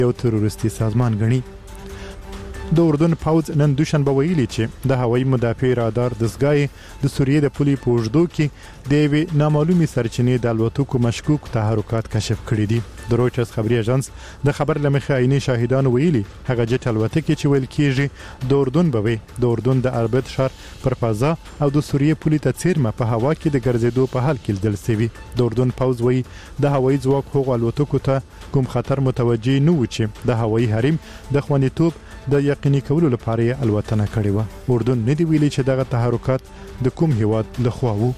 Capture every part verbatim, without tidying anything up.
یو تروریستي سازمان ګڼي. د اردن پوځ نن دوشنبه ویلي چې د هوایي مدافع رادار دستګاه د سوریې د پولې په اوږدو کې د یوې نامعلومې سرچینې د الوتکو مشکوک تحرکات کشف کړي دي. د رویټرز خبري اژانس د خبر له مخې عیني شاهدانو ویلي هغه جټ الوتکې چې ویل کېږي د اردن به وي د اردن د اربد ښار پر فضا او د سوریې پولې ته څیرمه په هوا کې د ګرځېدو په حال کې لیدل شوي. د اردن پوځ وایي د هوایي ځواک هغو الوتکو ته کوم خطر متوجه نه و چې د هوایي حریم د خوندیتوب د یقیني کولو لپاره یې الوتنه کړې و. اردن نه دی ویلي چې دغه تحرکات د کوم هیواد لخوا وو.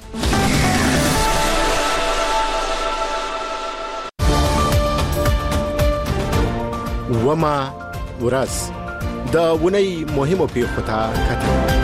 وما ورځ د ونی مهمو پیښو ته کتل.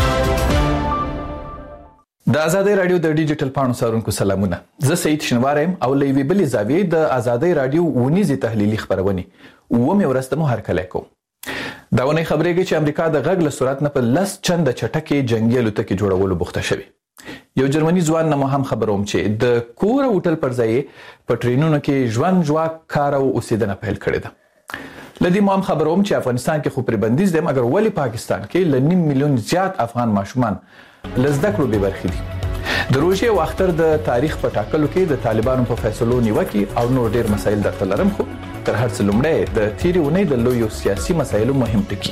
د آزادۍ رادیو د ډیجیټل پاڼو سارونکو سلامونه. زه سید شنوارم او لوی بلی زاویې د آزادۍ رادیو ونیزي تحلیلي خبرونه ومه ورسته مو هر کله کوم. دا ونی خبرېږي چې امریکا د غږ له سرعت نه په لس چنده چټکې جنگي الوتکې جوړولو بوخته شوی. یو جرمني ځوان نه هم خبروم چې د کور هوټل پر ځای په ټرینونو کې ژوند جواک کار او اوسیدنه پیل کړې ده. لدی مو هم خبروم چې افغانستان کې خو پر بندیز ده مګر ولی پاکستان کې لنیم میلیون زیات افغان ماشومان لزده کړو به برخې دي. د روژې او اختر د تاریخ په ټاکلو کې د طالبانو په فیصلو نیوکه او نور ډیر مسایل درته لرم خو تر هر څه لومړی د تیری ونې د لویو سیاسي مسایلو مهم ټکی.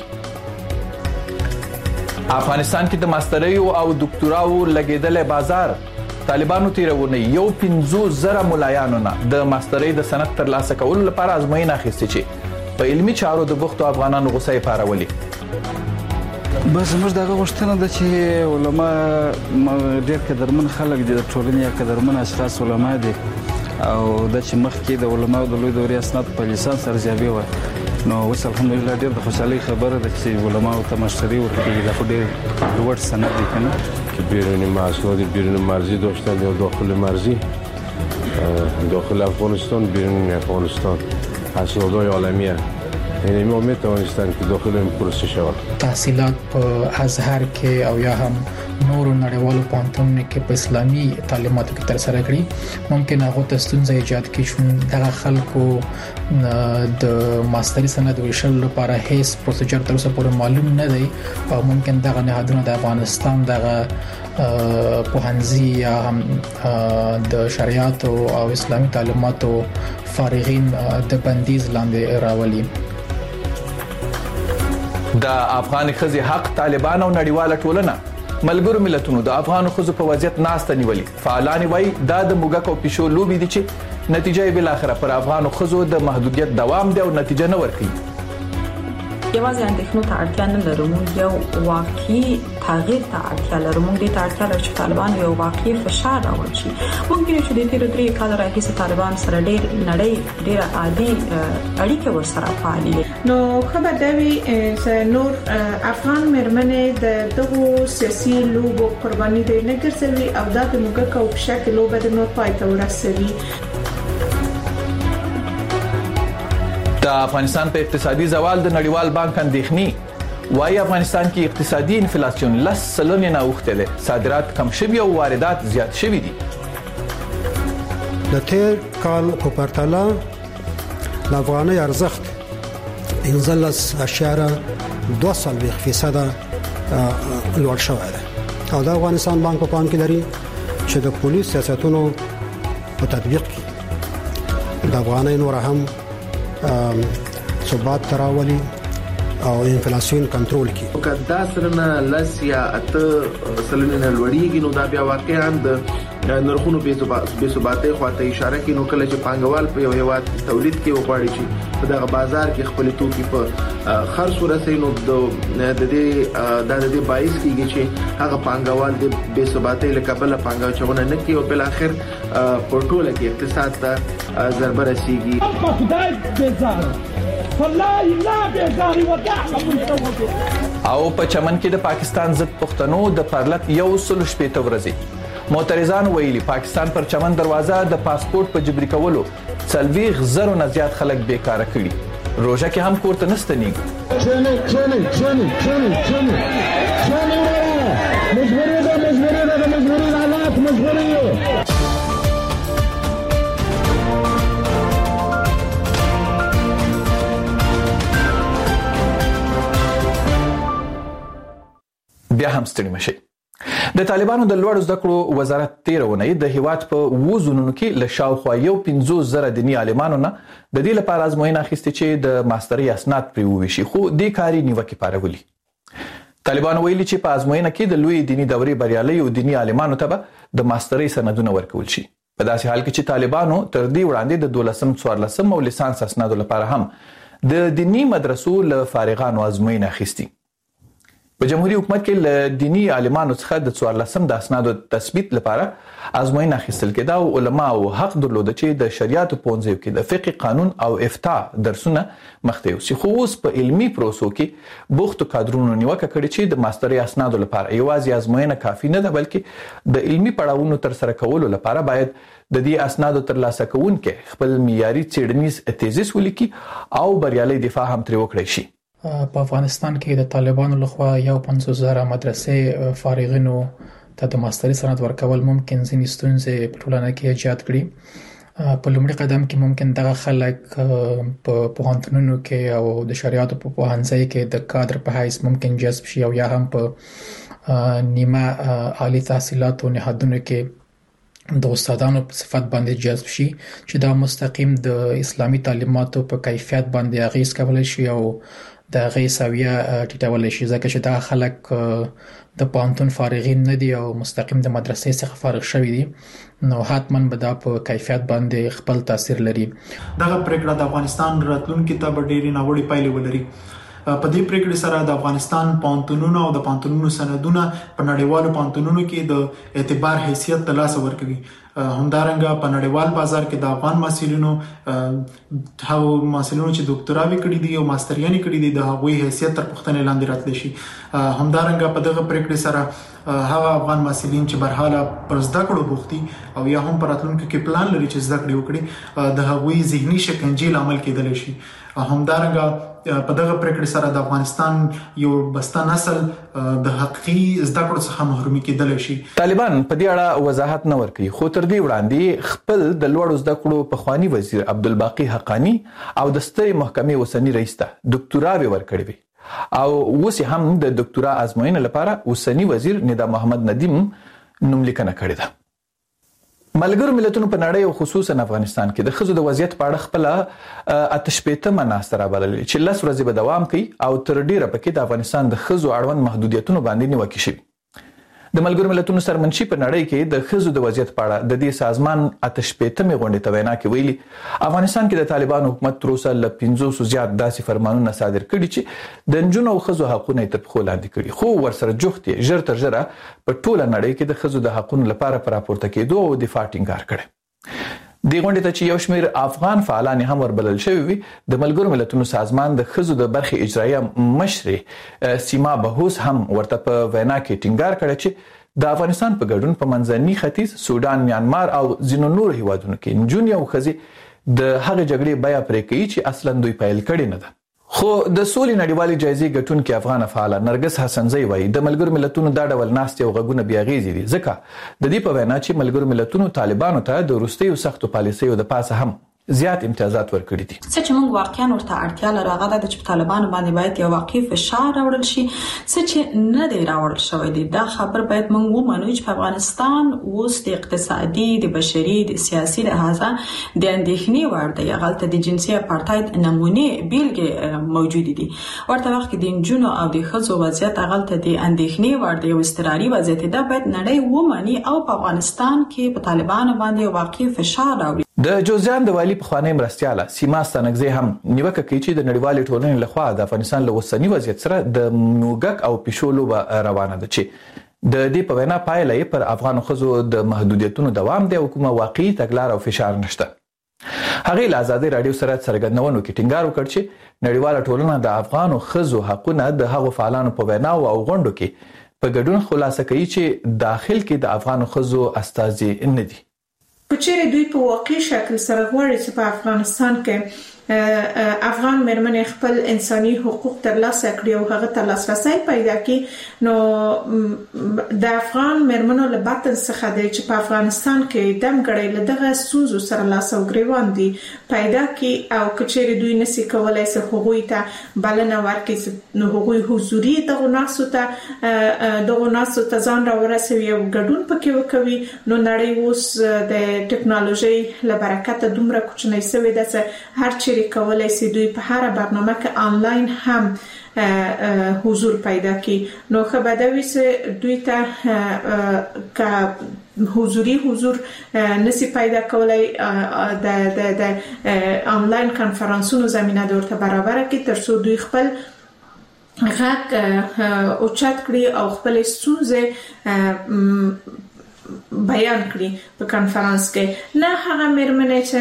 افغانستان کې د ماستریو او ډاکټراو لګیدل بازار طالبانو تیرونه یو پنځه زره ملایانو نه د ماستری د سند تر لاسه کولو لپاره ازموینه اخیستې چې په علمي چارو د بوختو افغانانو غوسه پارولي. بس موږ دغه غوښتنه ده چې علما ډېر قدرمن خلک دي د ټولنې یا قدرمن اشخاص علما دي او د چې مخکې د علماو د لوی دورې اسناد په لیسانس ارزیابي و نو اوس الحمدلله ډېر د خوشحالۍ خبره ده چې علماو ته مشتری ورکړي دا خو ډېر لوړ سند دی کنه که بیرون محصولات بیرون مرزی داشتن یا داخل مرزی داخل افغانستان بیرون افغانستان اسنادهای عالمیه یعنی ما میتوانستن که داخل این پروسه شود. تحصیلات په ازهر کې او یا هم نورو نړیوالو پوهنتونونو کې په اسلامي تعلیماتو کې تر سره کړي ممکن هغه ته ستونزې ایجاد کړي چې دغه خلکو د ماستری سند ویشل لپاره هیڅ پروسیجر تر اوسه پورې معلوم نه دی او ممکن دغه نهادونه د افغانستان دغه پوهنځي یا هم د شریعت او اسلامي تعلیماتو فارغین د بندیز لاندې راولي. د افغان خزي حق طالبان او نړیواله ټولنه ملګرو ملتونو د افغان خزو په وضعیت ناسته نیولي. فعالان وایي دا د موګک او پښو لوبي دي چې نتیجه یې بل اخره پر افغان خزو د محدودیت دوام دی او نتیجه نه ورکړي. یوازې اندېښنو ته اړتیا نه لرو، موږ یو واقعي تغییر ته اړتیا لرو. موږ دې ته اړتیا لرو چې طالبان یو واقعي فشار راوړي شي. ممکن چې د تیرو درې کال راهیسې طالبان سره ډېر نړۍ ډېر عادي اړیکې ورسره فعالې نو خبر دا وی نور افغان مېرمنې د دغو سیاسي لوبو قرباني دي نه ګرځوي او دا د موږ کو په شکل لوبه د نور پای ته ورسوي. د افغانستان په اقتصادي زوال د نړیوال بانک اندېښنې وايي افغانستان کې اقتصادي انفلیسیون لس سلنه نه اوخته ده، صادرات کم شوي او واردات زیات شوي دي. د تیر کال په پرتله د افغانۍ ارزښت پنځلس اعشاریه دوه څلوېښت فیصده لوړ شوی دی او د افغانستان بانک په پام کې لري چې د پولیس سیاستونو په تطبیق کې د افغانۍ نور هم ثبات تراولي او انفلیسیون کنټرول کی. کدا سرنه لس یا اته سلنه لوړیږي نو دا بیا واقعا د نرخونو به ثباتي خواته اشاره کوي. نو کله چې پانګوال په یو هیواد تولید کې وغواړي چې په دغه بازار کې خپل توکي په خرڅ ورسوي نو د دې د دې باعث کیږي چې هغه پانګوال د به ثباتي لکبل پانګاچونه نه کوي او بل اخر په ټوله کې اقتصاد ته ضربه رسیږي. او په چمن کې د پاکستان ضد پښتنو د پرلط یو سل شپېته ورځې معترضان ویلي پاکستان پر چمن دروازه د پاسپورت په جبري کولو څلوېښت زره نه زیات خلک بیکاره کړي. روژه کې هم کور ته نه ستنېږي. چنې چنې چنې چنې چنې چنې مجبوري ده مجبوري ده د مجبوري حالات مجبوري یو. بیا هم ستړي مشي. د طالبانو د لوړ زده کړو وزارت تیرونه د هیواد په وزونونو کې له شاوخوا یو پنځوس زره دیني عالمانو نه د دې لپاره ازموینه اخیستې چې د ماسترۍ اسناد پرې وویشي، خو دې کاري نیوکې پارولي. طالبان ویلي چې په ازموینه کې د لوی دیني دورې بریالیو دیني عالمانو ته به د ماسترۍ سندونه ورکول شي، په داسې حال کې چې طالبانو تر دې وړاندې د دولسم څوارلسم او لیسانس اسنادو لپاره هم د دینی مدرسو له فارغانو ازموینه اخیستي. په جمهوریت حکومت کې له دینی عالمانو څخه د څوارلسم د اسنادو تثبیت لپاره ازموینه اخیستل کېده او علماو حق درلود چې د شریعت پوهنځیو کې د فقه، قانون او افتاء درسونه مخته یوسي. خو اوس په علمي پروسو کې بوختو کادرونو نیوکه کړې چې د ماسترۍ اسنادو لپاره یوازې ازموینه کافي نه ده، بلکې د علمي پړاوونو تر سره کولو لپاره باید د دې اسنادو ترلاسه کوونکي خپل معیاري څېړنیز تیزیس ولیکي او بریالي دفاع هم ترې وکړی شي. په افغانستان کې د طالبانو لخوا یو پنځوس زره مدرسې فارغینو ته د ماسترۍ سند ورکول ممکن ځینې ستونزې په ټولنه کې ایجاد کړي. په لومړي قدم کې ممکن دغه خلک په پوهنتونونو کې او د شریعت په پوهنځي کې د کادر په حیث ممکن جذب شي او یا هم په نیمه عالی تحصیلاتو نهادونو کې د استادانو په صفت باندې جذب شي چې دا مستقیم د اسلامي تعلیماتو په کیفیت باندې اغیز کولای شي او د غي سویه ټیټول شي، ځکه چې دا خلک د پانتون فارغین نه دي او مستقیم د مدرسې څخه فارغ شوي دي، نو حتماً به دا په کیفیت باندې خپل تاثیر لري. دغه پریکړه د افغانستان راتلونکي ته به ډېرې ناوړې پایلې ولري. په دې پریکړې سره د افغانستان پانتونونو او د پانتونونو سندونه په نړیوالو پانتونونو کې د اعتبار حیثیت ترلاسه ورکوي. همدارنګه په نړیوال بازار کې د افغان محصلینو هغو محصلینو چې ډاکټراوي کړي دي او ماستریانې کړي دي د هغوی حیثیت تر پوښتنې لاندې راتلی شي. همدارنګه په دغه پریکړې سره هغه افغان محصلین چې برحاله پر زده کړو بوختي او یا هم پر راتلونکي کې پلان لري چې زده کړې وکړي، د هغوی ذهني شکنجې لامل کېدلی شي. همدارنګه په دغه پریکړې سره د افغانستان یو بسته نسل د حقیقي زده کړو څخه محرومي کېدلی شي. طالبان په دې اړه وضاحت نه ورکوي، خو تر دې وړاندې خپل د لوړو زده کړو پخوانی وزیر عبدالباقي حقانی او د سترې محکمې اوسني رئیس ته ډاکټراوې ورکړې وي او اوس هم د ډاکټرا ازموینې لپاره اوسني وزیر ندا محمد ندیم نوملیکنه کړې ده. ملګرو ملتونو په نړۍ او خصوصا افغانستان کې د ښځو د وضعیت په اړه خپله اته شپېتمه ناسته رابللې چې لس ورځې به دوام کوي او تر ډیره پکې د افغانستان د ښځو اړوند محدودیتونو باندې نیوکې شوي. د ملګرو ملتونو سرمنشي په نړۍ کې د ښځو د وضعیت په اړه د دې سازمان اته شپېتمې غونډې ته وینا کې ویلي افغانستان کې د طالبانو حکومت تر اوسه له پنځوسو زیات داسې فرمانونه صادر کړي چې د نجونو او ښځو حقونه یې تر پښو لاندې کړي، خو ورسره جوخت یې ژر تر ژره په ټوله نړۍ کې د ښځو د حقونو لپاره په راپورته کېدو او دفاع ټینګار کړی. دې غونډې ته چې یو شمېر افغان فعالان هم وربلل شوي وي، د ملګرو ملتونو سازمان د ښځو د برخې اجرایه مشرې سیما بهوس هم ورته په وینا کې ټینګار کړی چې د افغانستان په ګډون په منځني ختیځ، سودان، میانمار او ځینو نورو هیوادونو کې نجونې او ښځې د هغې جګړې بیه پرې کوي چې اصلاً دوی پیل کړې نه ده. خو د سولې نړیوالې جایزې ګټونکې افغانه فعاله نرګس حسنزی وایي د ملګرو ملتونو دا ډول ناستې او غږونه بې اغېزې دي، ځکه د دې په وینا چې ملګرو ملتونو طالبانو ته د وروستیو سختو پالیسیو د پاسه هم زیات امتیازات ورکړي دي. څه چې موږ واقعا ورته اړتیا لرو هغه د چې طالبانو باندې باید یو واقعي فشار راوړل شي، څه چې نه دی راوړل شوی دی. دا خبر باید موږ ومنو چې په افغانستان اوس د اقتصادي، د بشري، د سیاسي لحاظه د اندېښنې وړ دی. هغلته د جنسي اپارټاید نمونې بیلګې موجود دي. ورته وخت کې د نجونو او د ښځو وضعیت هغلته د اندېښنې وړ دی، یو اضطراري وضعیت. دا باید نړۍ ومني او په افغانستان کې په طالبانو باندې واقعي فشار راوړي. د جوزجان د والي پخوانی مرستیاله سیما ستانکزی هم نیوکه کوي چې د نړیوالې ټولنې لخوا د افغانستان له اوسني وضعیت سره د موږک او پیشو لوبه روانه ده چې د دې په وینا پایله یې پر افغان ښځو د محدودیتونو دوام دی او کومه واقعي تګلاره او فشار نشته. هغې له ازادۍ راډیو سره څرګندونو کې ټینګار وکړ چې نړیواله ټولنه د افغانو ښځو حقونه د هغو فعالانو په ویناو او غونډو کې په ګډون خلاصه کوي چې داخل کې د افغانو ښځو استازي نه دي. په چیرې دوی په واقعي شکل سره غواړي چې په افغانستان کې افغان مېرمنې خپل انساني حقوق ترلاسه کړي او هغه ته لاسرسي پیدا کړي، نو د افغان مېرمنو له باطن څخه د چې په افغانستان کې دمګړې له دغه سوزو سره لاس او ګریوان دي پیدا کړي او کچېری دوی نسی کولای سه هغوی ته بلنه ورکړي، نو هغوی حضوري دغه ناسو ته دغه ناسو ته ځان راورسوي او ګډون پکې وکوي. نو نړۍ اوس د ټکنالوژي له برکته دومره کوچنۍ شوې ده چې هر چیرې کولای سي دوی په هر برنامه کې آنلاین هم حضور پیدا کی. نو خبردوی سه دوی ته کا حضوري حضور نسی پیدا کولای د د د آنلاین کانفرنسونو زمينه د ورته برابر کی ترڅو دوی خپل غږ او چات کړی او خپل ستونزې بیان کړي په کانفرنس کې. نه هغه مېرمنې چې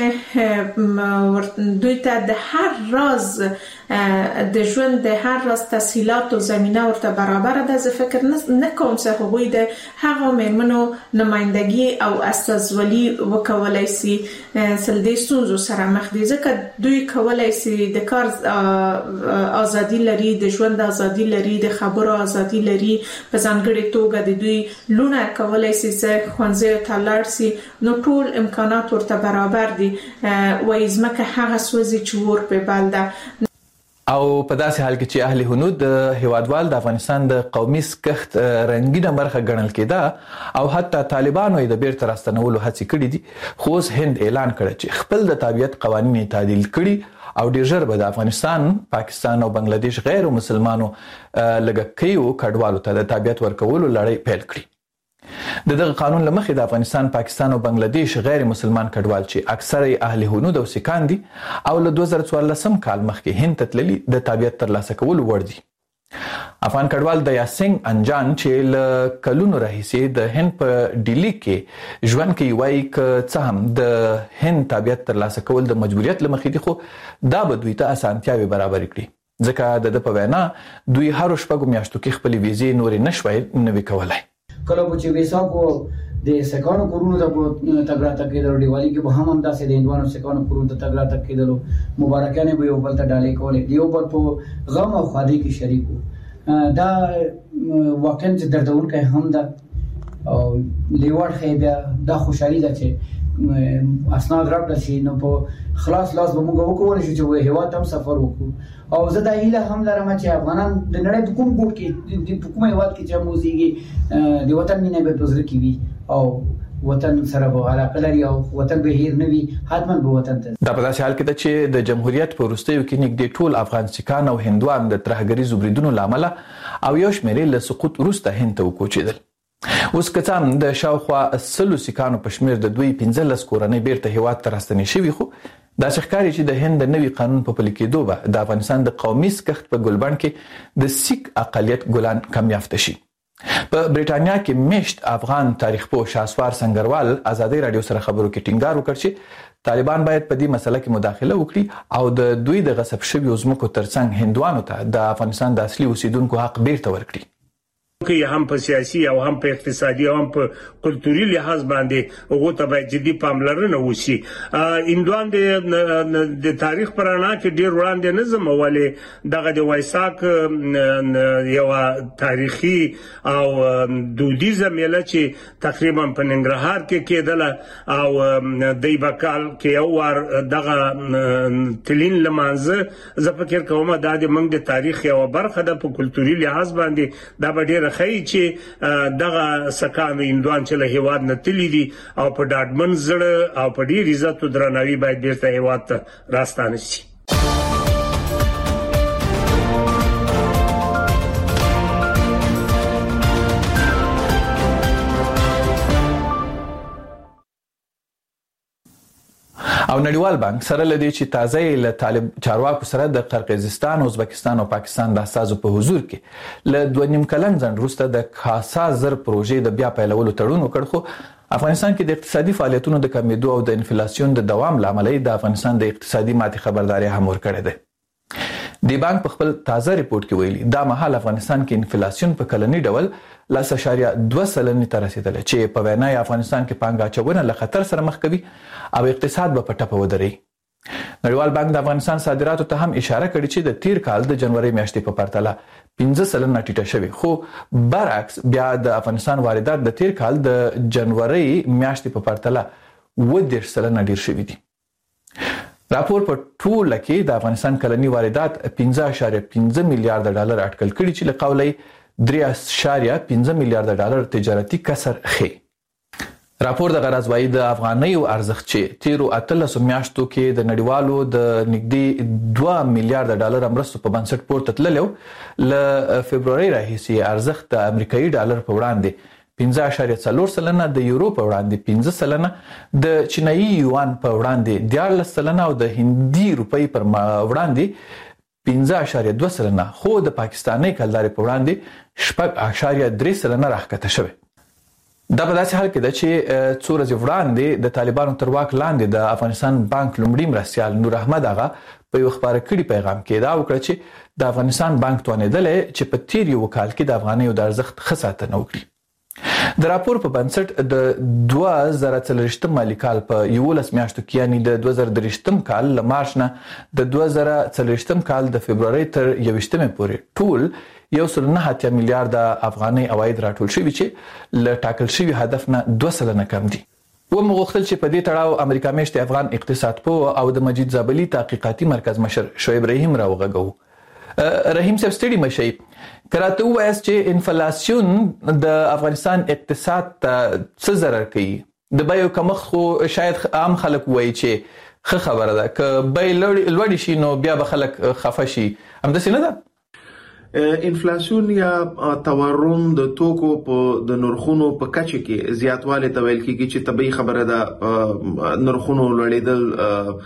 دوی ته د هر راز د ژوند د هر راز تسهیلات او زمينه ورته برابر ده، زه فکر نه کوم چې هغوی د هغه مېرمنو نمائندګي او استازولي وکولای شي سل د ستونزو سره مخ دي، ځکه دوی کولای شي د کار ازادي لري، د ژوند ازادي لري، د خبرو ازادي لري، په ځانګړي توګه د دوی لونه کولای شي چې خوانځي تلار سي، نو ټول امکانات ورته برابر دي. وایي ځمکه هغه سوزي چې ور په بالده. او په داسې حال کې چې اهل هنود هیوادوال د افغانستان د قومي سکښت رنگینه برخه ګڼل کېده او حتی طالبانو یې د بیرته راستنولو هڅې کړې دي، خو اوس هند اعلان کړ چې خپل د تابعیت قوانین تعدیل کړي او ډیر ژر به د افغانستان، پاکستان او بنگلاديش غیر مسلمانو لږکیو کډوالو ته د تابعیت ورکولو لړۍ پیل کړي. د دغه قانون لمخې د افغانستان، پاکستان او بنگلاديش غیر مسلمان کډوال چې اکثره اهل هنود او سکان دي او له دوه زره څوارلسم کال مخکې هند ته تللي د تابعیت ترلاسه کولو وړ دي. افغان کډوال د یاسنګ انجان چې له کلونو راهیسې د هند په ډیلی کې ژوند کوي وایي که څه هم د هند تابعیت ترلاسه کول د مجبوریت لمخې دي، خو دا به دوی ته اسانتیاوې برابر کړي، ځکه د د په وینا دوی هر شپږو میاشتو کې خپلې ویزې نورې نشوي نوي کولای. کله چې ویسا کو د سکانو کورونو ته تګرا تک کېدل، دیوالی کې به هم هم داسې د هندوانو سکانو کورونو ته تګرا تک کېدل، مبارکانه به یو بل ته ډالې کولې، دیو بل په غم او خادي کې شریک وو. دا واقعا چې دردونکې هم ده او لیوړ خېبه دا خوشحالي ده چې اسناد راکړل شي، نو په خلاص لاس به موږ وکولای شو چې هیواد هم سفر وکړو. او زه دا هیله هم لرم چې افغانان د نړۍ په کوم ګوټ کې د کوم هیواد کې چې موسیقي د وطن مینه به پزره کې وي او وطن سره به علاقه لري او وطن به هیر نه وي، حتما به وطن ته. دا په داسې حال کې ده چې د جمهوریت په وروستیو کې نږدې ټول افغان سکان او هندوان د ترهګریزو بریدونو له امله او یو شمېر له سقوط وروسته هند ته وکوچېدل. اوس که څه هم د شاوخوا سلو سکانو په شمېر د دوی پنځلس کورنۍ بیرته هیواد ته راستنې شوي، خو دا ښکاري چې د هند د نوي قانون په پلي کېدو به د افغانستان د قومي سکښت په ګلبڼ کې د سیک اقلیت ګلان کم یافته شي. په بریټانیا کې میشت افغان تاریخ پوه شاسوار سنگروال ازادي رادیو سره خبرو کې ټینګار وکړ چې طالبان باید په دې مسله کې مداخله وکړي او د دوی د غصب شویو ځمکو ترڅنګ هندوانو ته د افغانستان د اصلي اوسیدونکو حق بیرته ورکړي. کې هم په سیاسي او هم په اقتصادي او هم په کلتوري لحاظ باندې هغه ته باید جدي پاملرنه وشي. اندوان د تاریخ پرانا کې ډیر وړاندې نظم ولې دغه د وایساک یو تاریخي او دودیزه میله چې تقریبا په ننګرهار کې کېدل او د بکال کې یو ور دغه تلین لمانځه زه فکر کوم دا د منګ د تاریخ یو برخه ده په کلتوري لحاظ باندې دا ډیر خی چې دغه سکانو اندوان چې له هیواد نه تللی دي او په ډاډمن زړه او په ډیر عزت او درناوي باید بیرته هیواد ته راستانه شي. او نړیوال بانک سره لدی چې تازه له طالب چارواکو سره د قرقیزستان، ازبکستان او پاکستان د اساسو په حضور کې له دوه نیم کلن ځنډ وروسته د خاصه زر پروژې د بیا پیلولو تړون وکړ، خو افغانستان کې د اقتصادي فعالیتونو د کمیدو او د انفلیسیون د دوام لامل د افغانستان د اقتصادي ماتې خبرداري هم ورکړې ده. دی بانک په خپل تازه ریپورت کې ویلي دا مهال افغانستان کې انفلیسیون په کلنی ډول لاس اشاریه دوه سلنې ته رسیدله چې په وینا افغانستان کې پانګه اچونه له خطر سره مخ کوي او اقتصاد به په ټپه ودرېږي. نړیوال بانک د افغانستان صادراتو ته هم اشاره کړې چې د تیر کال د جنوري میاشتې په پرتله پنځه سلنه ټیټه شوې، خو برعکس بیا د افغانستان واردات د تیر کال د جنوري میاشتې په پرتله اووه دېرش سلنه ډیر شوي دي. راپور په ټوله کې د افغانستان کلني واردات پنځه اعشاریه پنځه میلیارډ ډالر اټکل کړي چې له قوله درې اعشاریه پنځه میلیارډ ډالر تجارتي کسر ښیي. راپور د غرض وايي د افغانیو ارزښت چې تیرو اتلسو میاشتو کې د نړیوالو د نږدې دوه میلیارډ ډالر مرستو په بنسټ پورته تللی و، له فبروري راهیسې ارزښت د امریکایي ډالر په وړاندې پنځه اعشاریه څلور سلنه، د یورو په وړاندې پنځه سلنه، د چینایي یوان په وړاندې دیارلس سلنه او د هندي روپۍ پر وړاندې پنځه اعشاریه دوه سلنه، خو د پاکستاني کلدارې په وړاندې شپږ اعشاریه درې سلنه راښکته شوې. دا په داسې حال کې ده چې څو ورځې وړاندې د طالبانو تر واک لاندې د افغانستان بانک لومړي مرستیال نور احمد آغا په یو خبره کړي پیغام کې دا وکړه چې د افغانستان بانک توانېدلی چې په تیر یو کال کې د افغانیو د ارزښت ښه ساتنه وکړي. د راپور په بنسټ د دوه زره څلوېښتم مالي کال په یولس میاشتو کې یعنې د دوه زره دېرشتم کال له مارچ نه د دوه زره څلوېښتم کال د فبروري تر یوویشتمې پورې ټول یو سل نه اتیا میلیارډ افغاني عواید راټول شوي چې له ټاکل شوي هدف نه دوه سلنه کم دي. ومو غوښتل چې په دې تړاو امریکا میشتې افغان اقتصاد پوه او د مجید زابلي تحقیقاتي مرکز مشر شعیب رحیم راوغږوو. رحیم صاحب ستړي مشئ، که راته ووایاست چې انفلاسیون د افغانستان اقتصاد ته څه ضرر کوي؟ د بیو کمښت خو شاید عام خلک وایي چې ښه خبره ده، که بیې لوړې شي نو بیا به خلک خفه شي، همداسې نه ده؟ انفلاسیون یا تورم د توکو په د نرخونو په کچه کې زیاتوالی ته ویل کېږي چې طبیعي خبره ده. نرخونو لوړېدل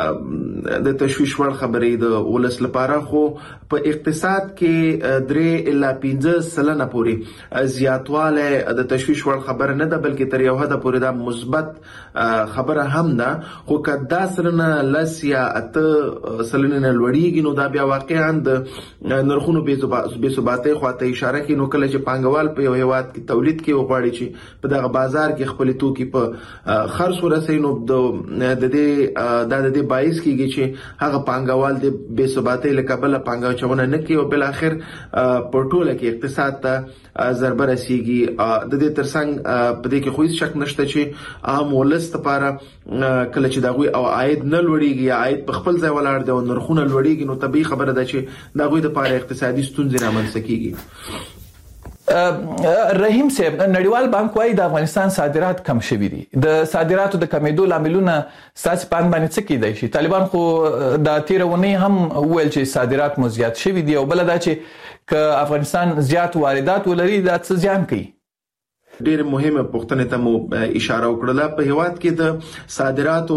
د تشویش وړ خبرې د ولس لپاره، خو په اقتصاد کې درې الا پنځه سلنه پورې زیاتوالی د تشویش وړ خبره نه ده، بلکې تر یو حده پورې دا مثبت خبره هم ده. خو که دا سلنه لس یا اته سلنه نه لوړېږي نو دا بیا واقعا د نرخونو بې ثباتۍ خواته اشاره کوي. نو کله چې پانګوال په یو هیواد کې تولید کوي وغواړي چې په دغه بازار کې خپل توکي په خرڅ ورسوي، نو د دې دا د دې باعث کیږي چې هغه پانګوال د بې ثباتۍ له کبله پانګاچونه نه کوي او بل اخر په ټوله کې اقتصاد ته ضربه رسیږي. د دې ترڅنګ په دې کې خو هیڅ شک نشته چې عام ولس لپاره کله چې دا غوي او عاید نه لوړیږي یا عاید په خپل ځای ولاړ دی او نرخونه لوړیږي، نو طبيعي خبره ده چې دا غوي د لپاره اقتصادي ستونزې رامنځته کیږي. رحیم صاحب، نړیوال بانک وايي د افغانستان صادرات کم شوي دي. د صادراتو د کمیدو لاملونه ستاسو په اند باندې څه کیدای شي؟ طالبان خو د تیرونی هم ویل چې صادرات مو زیات شوي دي او بل دا چې ک افغانستان زیات واردات ولري دا څه زیان کوي؟ ډېر مهمه پوښتنه ته مو اشاره وکړه. په هیواد کې د صادراتو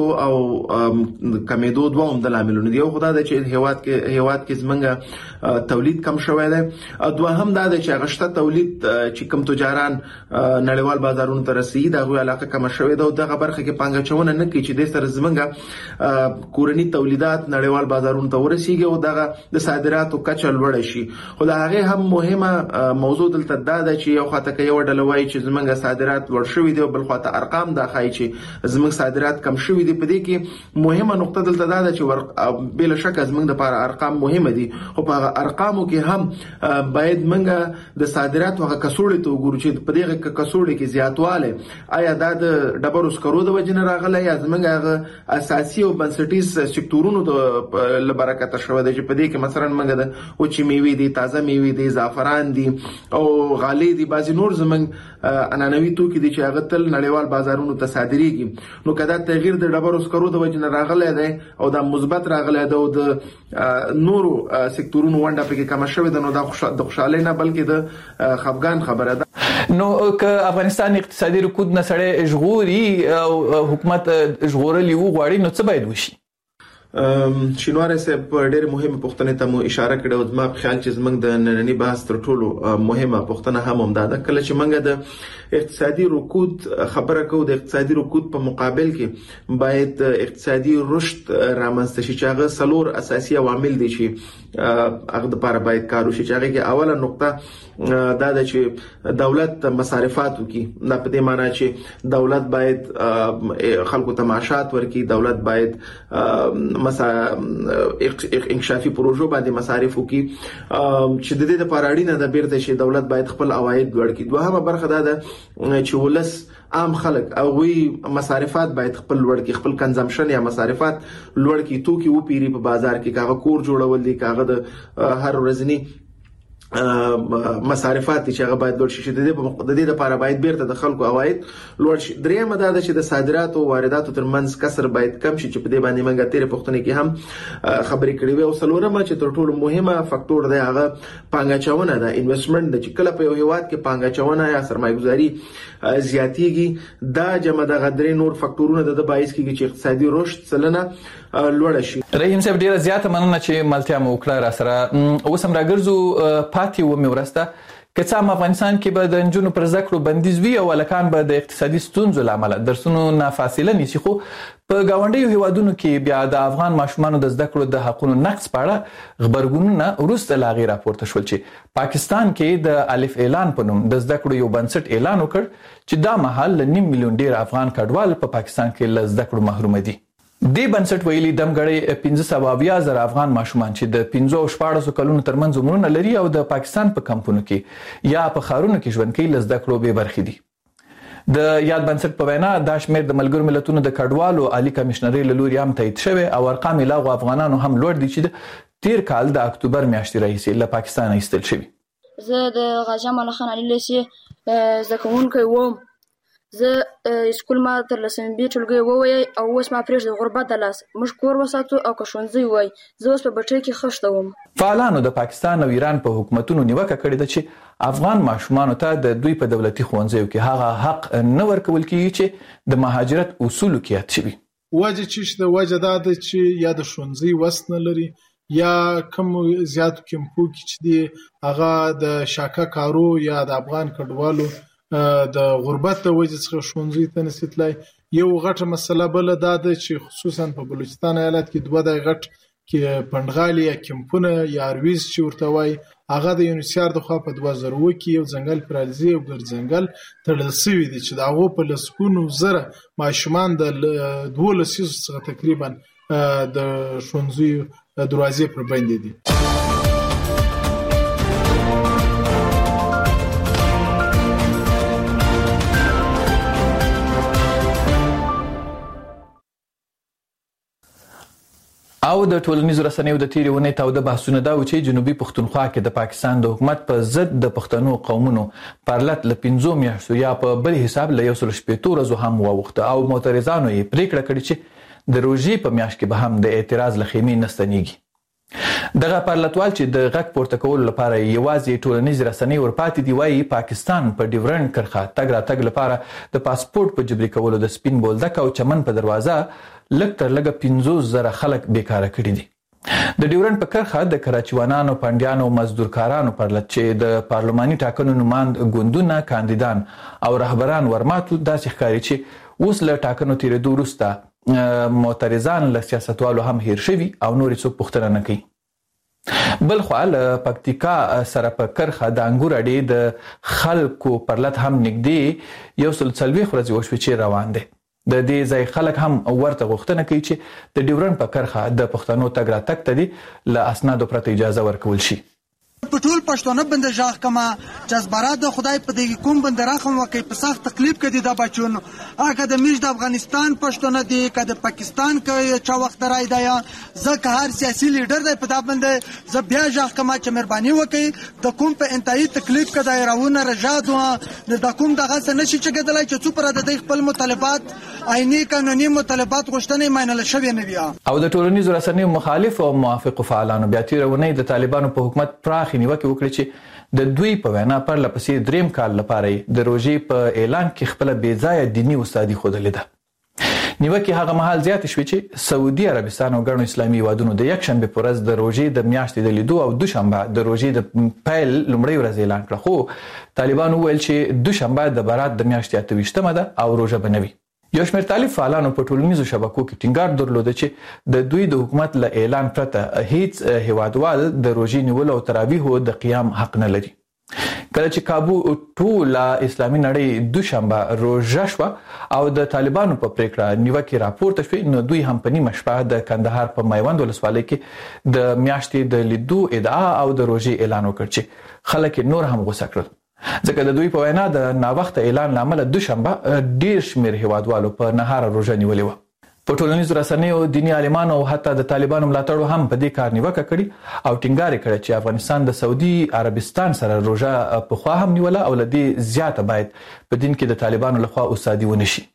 او کمیدو دوه عمده لاملونه دي. یو خدای د چې هیواد کې هیواد کې زمونږ تولید کم شوی دی، او دوه هم دا د چې غشته تولید چې کم تجاران نړیوال بازارونو ته رسیدي دا غوي علاقه کم شوی دی او دغه برخه کې پانګاچونه نه کوي چې د سر زمونږ کورنی تولیدات نړیوال بازارونو ته ورسیږي او دغه د صادراتو کچه لوړ شي. خو دا هغه هم مهمه موضوع دلته دا ده چې یو خاطر کې یو ډلوي چې زمونږ صادرات لوړ شوي دي او بل خواته ارقام دا ښایي چې زمونږ صادرات کم شوي دي. په دې کې مهمه نقطه دلته دا ده چې بل شک زمونږ لپاره ارقام مهمه دي، خو په ارقامو کې هم باید موږ د صادراتو هغه کڅوړې ته وګورو چې په دې کڅوړې کې زیاتواله آیا دا د ډبرو سکرو د وجې نه راغلی یا زمونږ هغه اساسي او بنسټیز سکتورونو د لبرکته شوی دی چې په دې کې مثلا موږ د وچې میوې دي، تازه میوې دي، زعفران دي او غالۍ دي، بعضې نور زمونږ انانوي توکي دي چې هغه تل نړیوال بازارونو ته صادرېږي. نو کدا تغییر د ډبرو سکرو د وجې نه راغلی دی او دا مثبت راغلی دی او د نورو سکتورونو ونډه پکې کم شوې ده، نو دا د خوشحالۍ نه بلکې د خفګان خبره ده. نو که افغانستان اقتصادي رکود نه سړی ژغوري او حکومت ژغورلی وغواړي نو څه باید وشي؟ شینواری صاحب ډېر مهمه پوښتنه ته مو اشاره کړې او زما په خیال چې زمونږ د نننی بحث تر ټولو مهمه پوښتنه هم همدا ده. کله چې موږ د اقتصادي رکود خبره کوو، د اقتصادي رکود په مقابل کې باید اقتصادي رشد رامنځته شي چې هغه څلور اساسي عوامل دي چې هغه د لپاره باید کار وشي. چې هغه کې اوله نقطه دا ده چې دولت مصارفات وکړي. دا په دې معنی چې دولت باید خلکو ته معاشات ورکړي، دولت باید انکشافي پروژو باندې مصارف وکړي چې د دې لپاره اړینه ده بیرته چې دولت باید خپل عواید لوړ کړي. دوهمه برخه دا ده چې ولس عام خلک او وی مصارفات باید خپل لوړ کړي، خپل کنزمپشن یا مصارفات لوړ کړي، توکي و پیری په بازار کې، کاغه کور جوړول دي، کاغه د هر ورځنی مصارفات چې هغه باید لوړ شي. د دې د دې لپاره باید بیرته د خلکو عواید لوړ شي. درېمه دا ده چې د صادراتو او وارداتو ترمنځ کسر باید کم شي چې په دې باندې موږ تیرې پښتنې کې هم خبرې کړې وي. او څلورمه چې تر ټولو مهمه فاکټور دی هغه پانګاچونه ده، انویسټمنټ د چې کله په یو هیواد کې پانګاچونه یا سرمایه‌ګذاري زیاتېږي، دا جمع د غدري نور فاکټورونه د باعث کیږي چې اقتصادي رشد سلنه لوړ شي. رحیم صاحب ډیره زیاته مننه چې ملتیا مو وکړه را سره. اوس هم راګرځو پاتې و مې ورسته که څه هم افغانستان کې به د نجونو پر زده کړو بندیز وي او هلکان به د اقتصادي ستونزو له امله درسونو نه فاصله نیسي، خو په ګاونډیو هیوادونو کې بیا د افغان ماشومانو د زده کړو د حقونو نقض په اړه غبرګونونه وروسته له هغې راپورته شول چې پاکستان کې د الف اعلان په نوم د زده کړو یو بنسټ اعلان وکړ چې دا مهال له نیم میلیون ډیر افغان کډوال په پاکستان کې له زده کړو محروم دي. دې بنسټ ویلي دمګړې پنځه سوه اویا زره افغان ماشومان چې د پنځه او شپاړسو کلونو ترمنځ عمرونه لري او د پاکستان په کمپونو کې یا په ښارونو کې ژوند کوي له زده کړو بې برخې دي. د یاد بنسټ په وینا دا شمېر د ملګرو ملتونو د کډوالو عالي کمشنرۍ له لوري هم تایید شوی او ارقام یې له هغو افغانانو هم لوړ دي چې د تیر کال د اکتوبر میاشتې راهیسې له پاکستانه ایستل شوي. زه د غاجا ملخان علي لیسې زده کوونکی وم. زه سکول ما تر لسمې بي ټولګي ووایي او اوس ما پرېږدي غربت د لاس موږ کور وساتو او که ښوونځی وای زه اوس په بټۍ کې خښته وم. فعالانو د پاکستان او ایران په حکومتونو نیوکه کړې ده چې افغان ماشومانو ته د دوی په دولتي ښوونځیو کې هغه حق نه ورکول کیږي چې د مهاجرت اصولو کې یاد شوي. وجه چې د وجه دا ده چې یا د ښوونځي وس نه لري یا کم زیاتو کمپو کې چې دی هغه د شاکه کارو یا د افغان کډوالو د غربت د وجه څخه ښوونځي ته نشي تلای. یو غټه مسله بل دا ده چې خصوصا په بلوچستان ایالت کې دوه د غټ کې پندغالي یا کمپونه یا ارویز چې ورته وای هغه د یونیسیار د خوا په دوه زره اووه کې یو ځنګل پرالزي او ګرځنګل تړل شوی دی چې د هغو په لسګونو زره ماشومان د دوه لسیزو څخه تقریبا د ښوونځیو دروازې پر بندې دي. او د ټولنیزو رسنیو د تیرې ونې تاوده بحثونه دا و چې جنوبي پښتونخوا کې د پاکستان د حکومت په ضد د پښتنو قومونو پرلت له پنځو میاشتو یا په بل حساب له یو سل شپېتو ورځو هم واوښته او معترضانو یې پریکړه کړې چې د روژې په میاشت کې به هم د اعتراض له خیمې نه ستنېږي. دغه پرلتوال چې د غږ پورته کولو لپاره یوازې ټولنیز رسنۍ ورپاتې دي وایي پاکستان په ډیورنډ کرښه تګ راتګ لپاره د پاسپورت په جبري کولو د سپین بولدک او چمن په دروازه لږ تر لږه پنځوس زره خلک بیکاره کړي دي. د ډیورنډ په کرښه د کراچیوانانو، پنډیانو او مزدورکارانو پرلت چې د پارلماني ټاکنو نوماند ګوندونه، کاندیدان او رهبران ورماتو داسې ښکاري چې اوس له ټاکنو تیرېدو وروسته معترضان له سیاستوالو هم هیر شوي او نورې څوک پوښتنه نه کوي. بل خوا له پکتیکا سره په کرښه د انګور اډې د خلکو پرلت هم نږدې یو سل څلوېښت ورځې وشوې چې روان دی. د دې ځای خلک هم ورته غوښتنه کوي چې د ډیورنډ په کرښه د پښتنو تګ راتګ ته دې له اسنادو پرته اجازه ورکول شي. په ټول پښتون بند ژغ کما جذبرات د خدای په دې کوم بند راخم وکي په سخت تکلیف کې د بچون هغه د میش د افغانستان پښتون دی کده پاکستان کې چا وخت راي دی ځکه هر سیاسي لیډر دی په دا بند ز بیا ژغ کما چې مهرباني وکي د کوم په انتهایی تکلیف کې د راونه رجادو د کوم دغه څه نشي چې کېدلای چې څو پر د خپل مطالبات عیني قانوني مطالبات غوښتنې مینل شوی نه بیا. او د ټولنیزو رسنیو مخالف او موافق فعالانو بیا تیرونه د طالبانو په حکومت پراخ نیوکه وکړه چې د دوی په وینا پر لپسې دریم کال لپاره د روژې په اعلان کې خپل بې ځایه دیني استادي ښودلې ده. نیوکې هغه مهال زیاتې شوې چې سعودي عربستان او ګڼو اسلامي هیوادونو د یکشنبې په ورځ د روژې د میاشتې د لیدو او دوشنبه د روژې د پیل لومړۍ ورځ اعلان کړه، خو طالبانو وویل چې دوشنبه د برات د میاشتې اته ویشتمه ده او روژه به نه وي. یو شمېر طالب فعالانو په ټولنیزو شبکو کې ټینګار درلوده چې د دوی د حکومت له اعلان پرته هیڅ هیوادوال د روژې نیولو او تراویحو د قیام حق نه لري. کله چې کابو ټول اسلامي نړۍ دوشنبه روزه شو او د طالبانو په پریکړه نیوکه راپورته شوې نو دوی هم په نیمه شپه د کندهار په میوند ولسوالۍ کې د میاشتې د لیدو ادعا او د روزي اعلان وکړ چې خلک نور هم غوسه کړل ځکه د دوی په وینا د ناوخته اعلان لامل دوشنبه ډیر شمیر هیوادوالو په نهار روزه نیولې و په ټولنیزو رسنیو دینی عالمانو او حتی د طالبانو ملاتړو هم په دې کار نیوکه کړې او ټینګار کړی چې افغانستان د سعودي عربستان سره روزه په خوا هم نیوله او لدې زیاته باید په دین کې د طالبانو لخوا اوسادي ونشي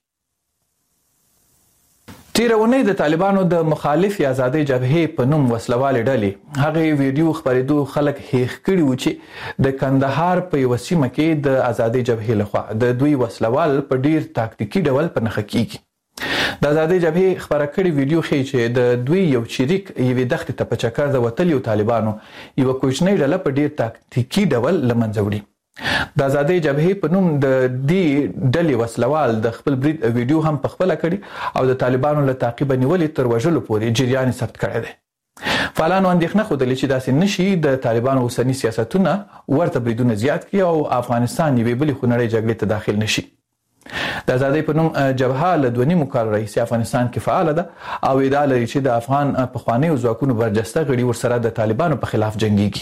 تیرونه د طالبانو د مخالفي ازادي جبهې په نوم وسلوال ډلې هغه ویډیو خبرېدو خلک هیڅ کړي و چې د کندهار په وسیمه کې د ازادي جبهې لخوا د دوی وسلوال په ډیر تاکتیکي ډول په نخښه کیږي د ازادي جبهې خبره کړې ویډیو ښيي چې د دوی یو چریک یوې دښتې ته په چکر د وتلیو طالبانو یو کوچنی ډله په ډیر تاکتیکي ډول لمنځه وړي د ازادي جبهې په نوم د دې ډلې وسلوال د خپل برید ویډیو هم په خپل کړي او د طالبانو له تعقیب نیولې تر وژلو پورې جریان ثبت کړی دی فعالانو اندېښنه خوده چې داسې نشي د طالبانو اوسنی سیاستونه ورته بریدونه زیات کړي او افغانستان یوې بلې خونړۍ جګړې ته داخل نشي د ازادي په نوم جبهه له دوه نیمو کال راهیسې افغانستان کې فعال ده او ادعا لري چې د افغان پخوانیو ځواکونو برجسته غړي ورسره د طالبانو په خلاف جنگيږي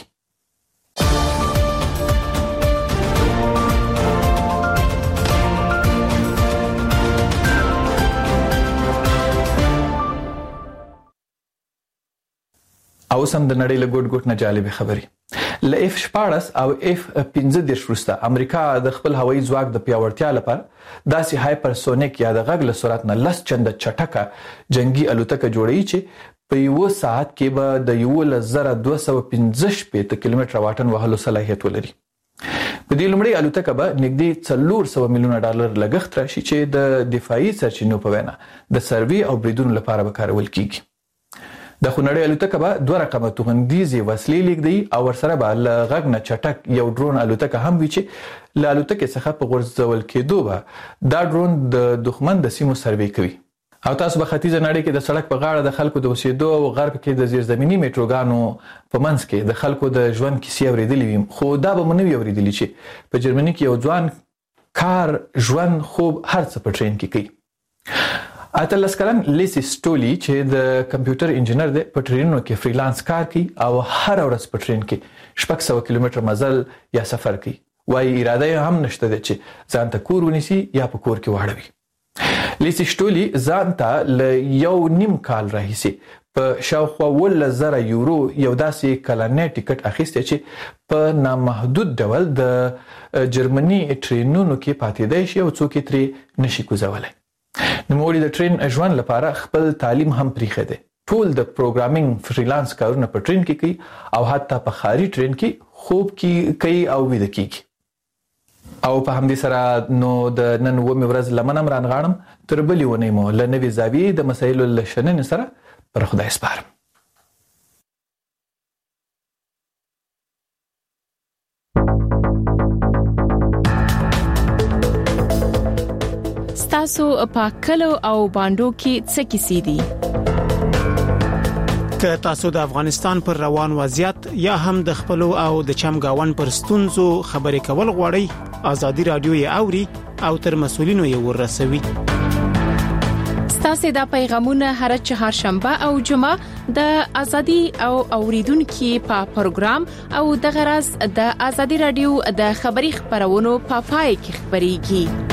او سم د نړۍ له ګډ ګډ نه جالب خبري ل اف شپاړس او اف پنځه دیرش وروسته امریکا د خپل هوایي ځواک د پیاوړتیا لپاره داسې هایپرسونیک یا د غږ له سرعت نه لس چنده چټکه جنگي الوتکه جوړوي چې په یو ساعت کې به د یو لزر دوه سوه پنځه شپږ کیلومتره واټن وهلو صلاحیت ولري په دې لومړی الوتکه به نږدې څلور سوه میلیونه ډالر لګښت راشي چې د دفاعي سرچینو په وینا د سروي او بریدونو لپاره به کارول کیږي د خونړۍ الوتکه به دوه رقمه توغندیزي وسلې لیږدي او ورسره به له غږ نه چټک یو ډرون الوتکه هم وي چې له الوتکې څخه په غورځول کېدو به دا ډرون د دښمن د سیمو سروي کوي او تاسو به ختیځه نړۍ کې د سړک په غاړه د خلکو د اوسېدو او غرب کې د زیرزمینی میټروګانو په منځ کې د خلکو د ژوند کیسې اورېدلې وي خو دا به مونږ نه اورېدلې چې په جرمني کې یو ځوان کار ژوند خوب هر څه په ټرین کې کوي اتلس کلن لیسی سټولی چې د کمپیوټر انجینر دی په ټرینونو کې فریلانس کار کوي او هر ورځ په ټرین کې شپږ سوه کیلومتره مزل یا سفر کوي وايي اراده هم نشته چې ځان ته کور ونیسي یا په کور کې واړوي لیسی سټولی ځان ته ل یو نیم کال راهیسي په شاوخوا ول زره یورو یو داسې کلنې ټیکټ اخیسته چې په نامحدود ډول د جرمني ټرینونو کې پاتې دی شي او څوک ترې نشي کوزولای نوموړي د ټرین ژوند لپاره خپل تعلیم هم پریښی دی ټول د پروګرامینګ فریلانس کارونه په ټرین کې کوي او حتی په خاري ټرین کې خوب کې کوي او ویده کیږي او په همدې سره نو د نن ومه ورځ لمنم رانغاړم تر بلې ونې مو له نوې زاویې د مسایلو له شننې سره پر خدای سپارم تاسو په کلو او باندو کې څه کیسې دي که تاسو د افغانستان پر روان وضعیت یا هم د خپل او د چمګاون پر ستونزو خبرې کول غواړئ ازادي رادیو یې اوري او تر مسولینو یې ورسوي تاسو د پیغامونه هر چهارشنبه او جمعه د ازادي او اوریدونکو په پروګرام او د غرض د ازادي رادیو د خبري خبرونو په پای کې خبريږي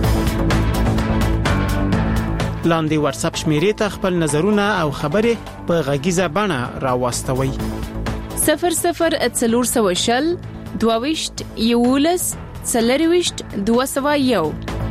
لاندې واتس اپ شمیرې ته خپل نظرونه او خبرې په غږیزه بڼه راوستوي صفر صفر څلور سوه شل دوه ویشت یولس څلور ویشت دوه سوه یو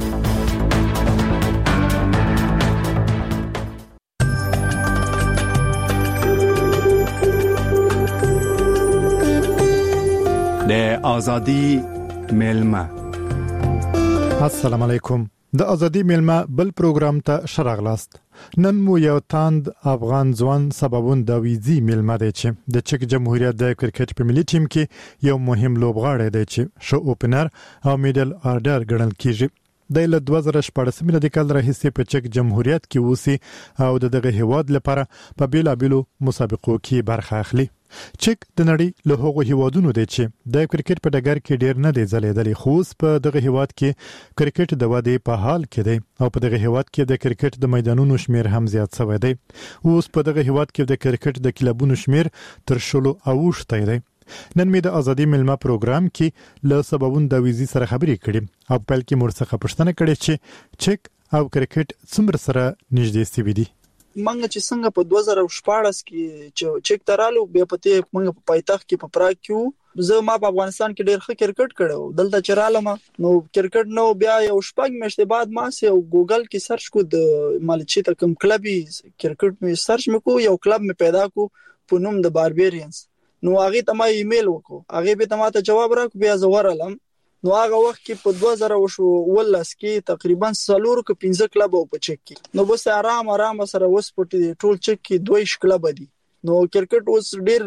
د ازادي ملما السلام علیکم د ازادي ملما بل پروګرام ته شراغلاست نن مو یو تاند افغان ځوان سببون د ویزي ملما دی چې د چک جمهوریت د کرکټ په ملي ټیم کې یو مهم لوبغاړی دی چې شو اوپنر او میډل آرډر ګڼل کیږي د ل دوه زره شپږ د کال راهیسې په چک جمهوریت کې اوسي او دغه هیواد لپاره په بیلابیلو مسابقو کې برخه اخلي چک د نړۍ له هغو هیوادونو دی چې د کرکټ په ډګر کې ډیر نه دی ځلیدلی، خو په دغه هیواد کې کرکټ د ودې په حال کې دی او په دغه هیواد کې د کرکټ د میدانونو شمیر هم زیات شوی دی. اوس په دغه هیواد کې د کرکټ د کلبونو شمیر تر شلو اوښتی دی. نن مې د ازادي ملما پروګرام کې له سببون د ویزي سره خبرې کړې او په کې مرڅخه پښتنه کړې چې چک او کرکټ څومره سره نږدې ستوي دي. منګه چې څنګه په دوه زره شپاړس کې چې چک ترالو بیا پته منګه په پایتخت کې په پراګ کې زه ما په افغانستان کې ډېر ښه کرکټ کړو. دلته چرالم نو کرکټ نو بیا یو شپږ میاشتې بعد ما سه ګوګل کې سرچ کو د مالچی ته کوم کلبي کرکټ مې سرچ مکو یو کلب مې پیدا کو په نوم د باربیرینز. نو هغه ته ما ایمیل وکړو، هغه به ته ته جواب راکړ، بیا زه ورالم. نو هغه وخت کې په دوه زره ولس کې تقریبا څلور ک پنځه کلب او په چک کې نو بس آرام آرام سره وسپټ ټول چک کې دوه ش کلب دي. نو کرکټ اوس ډیر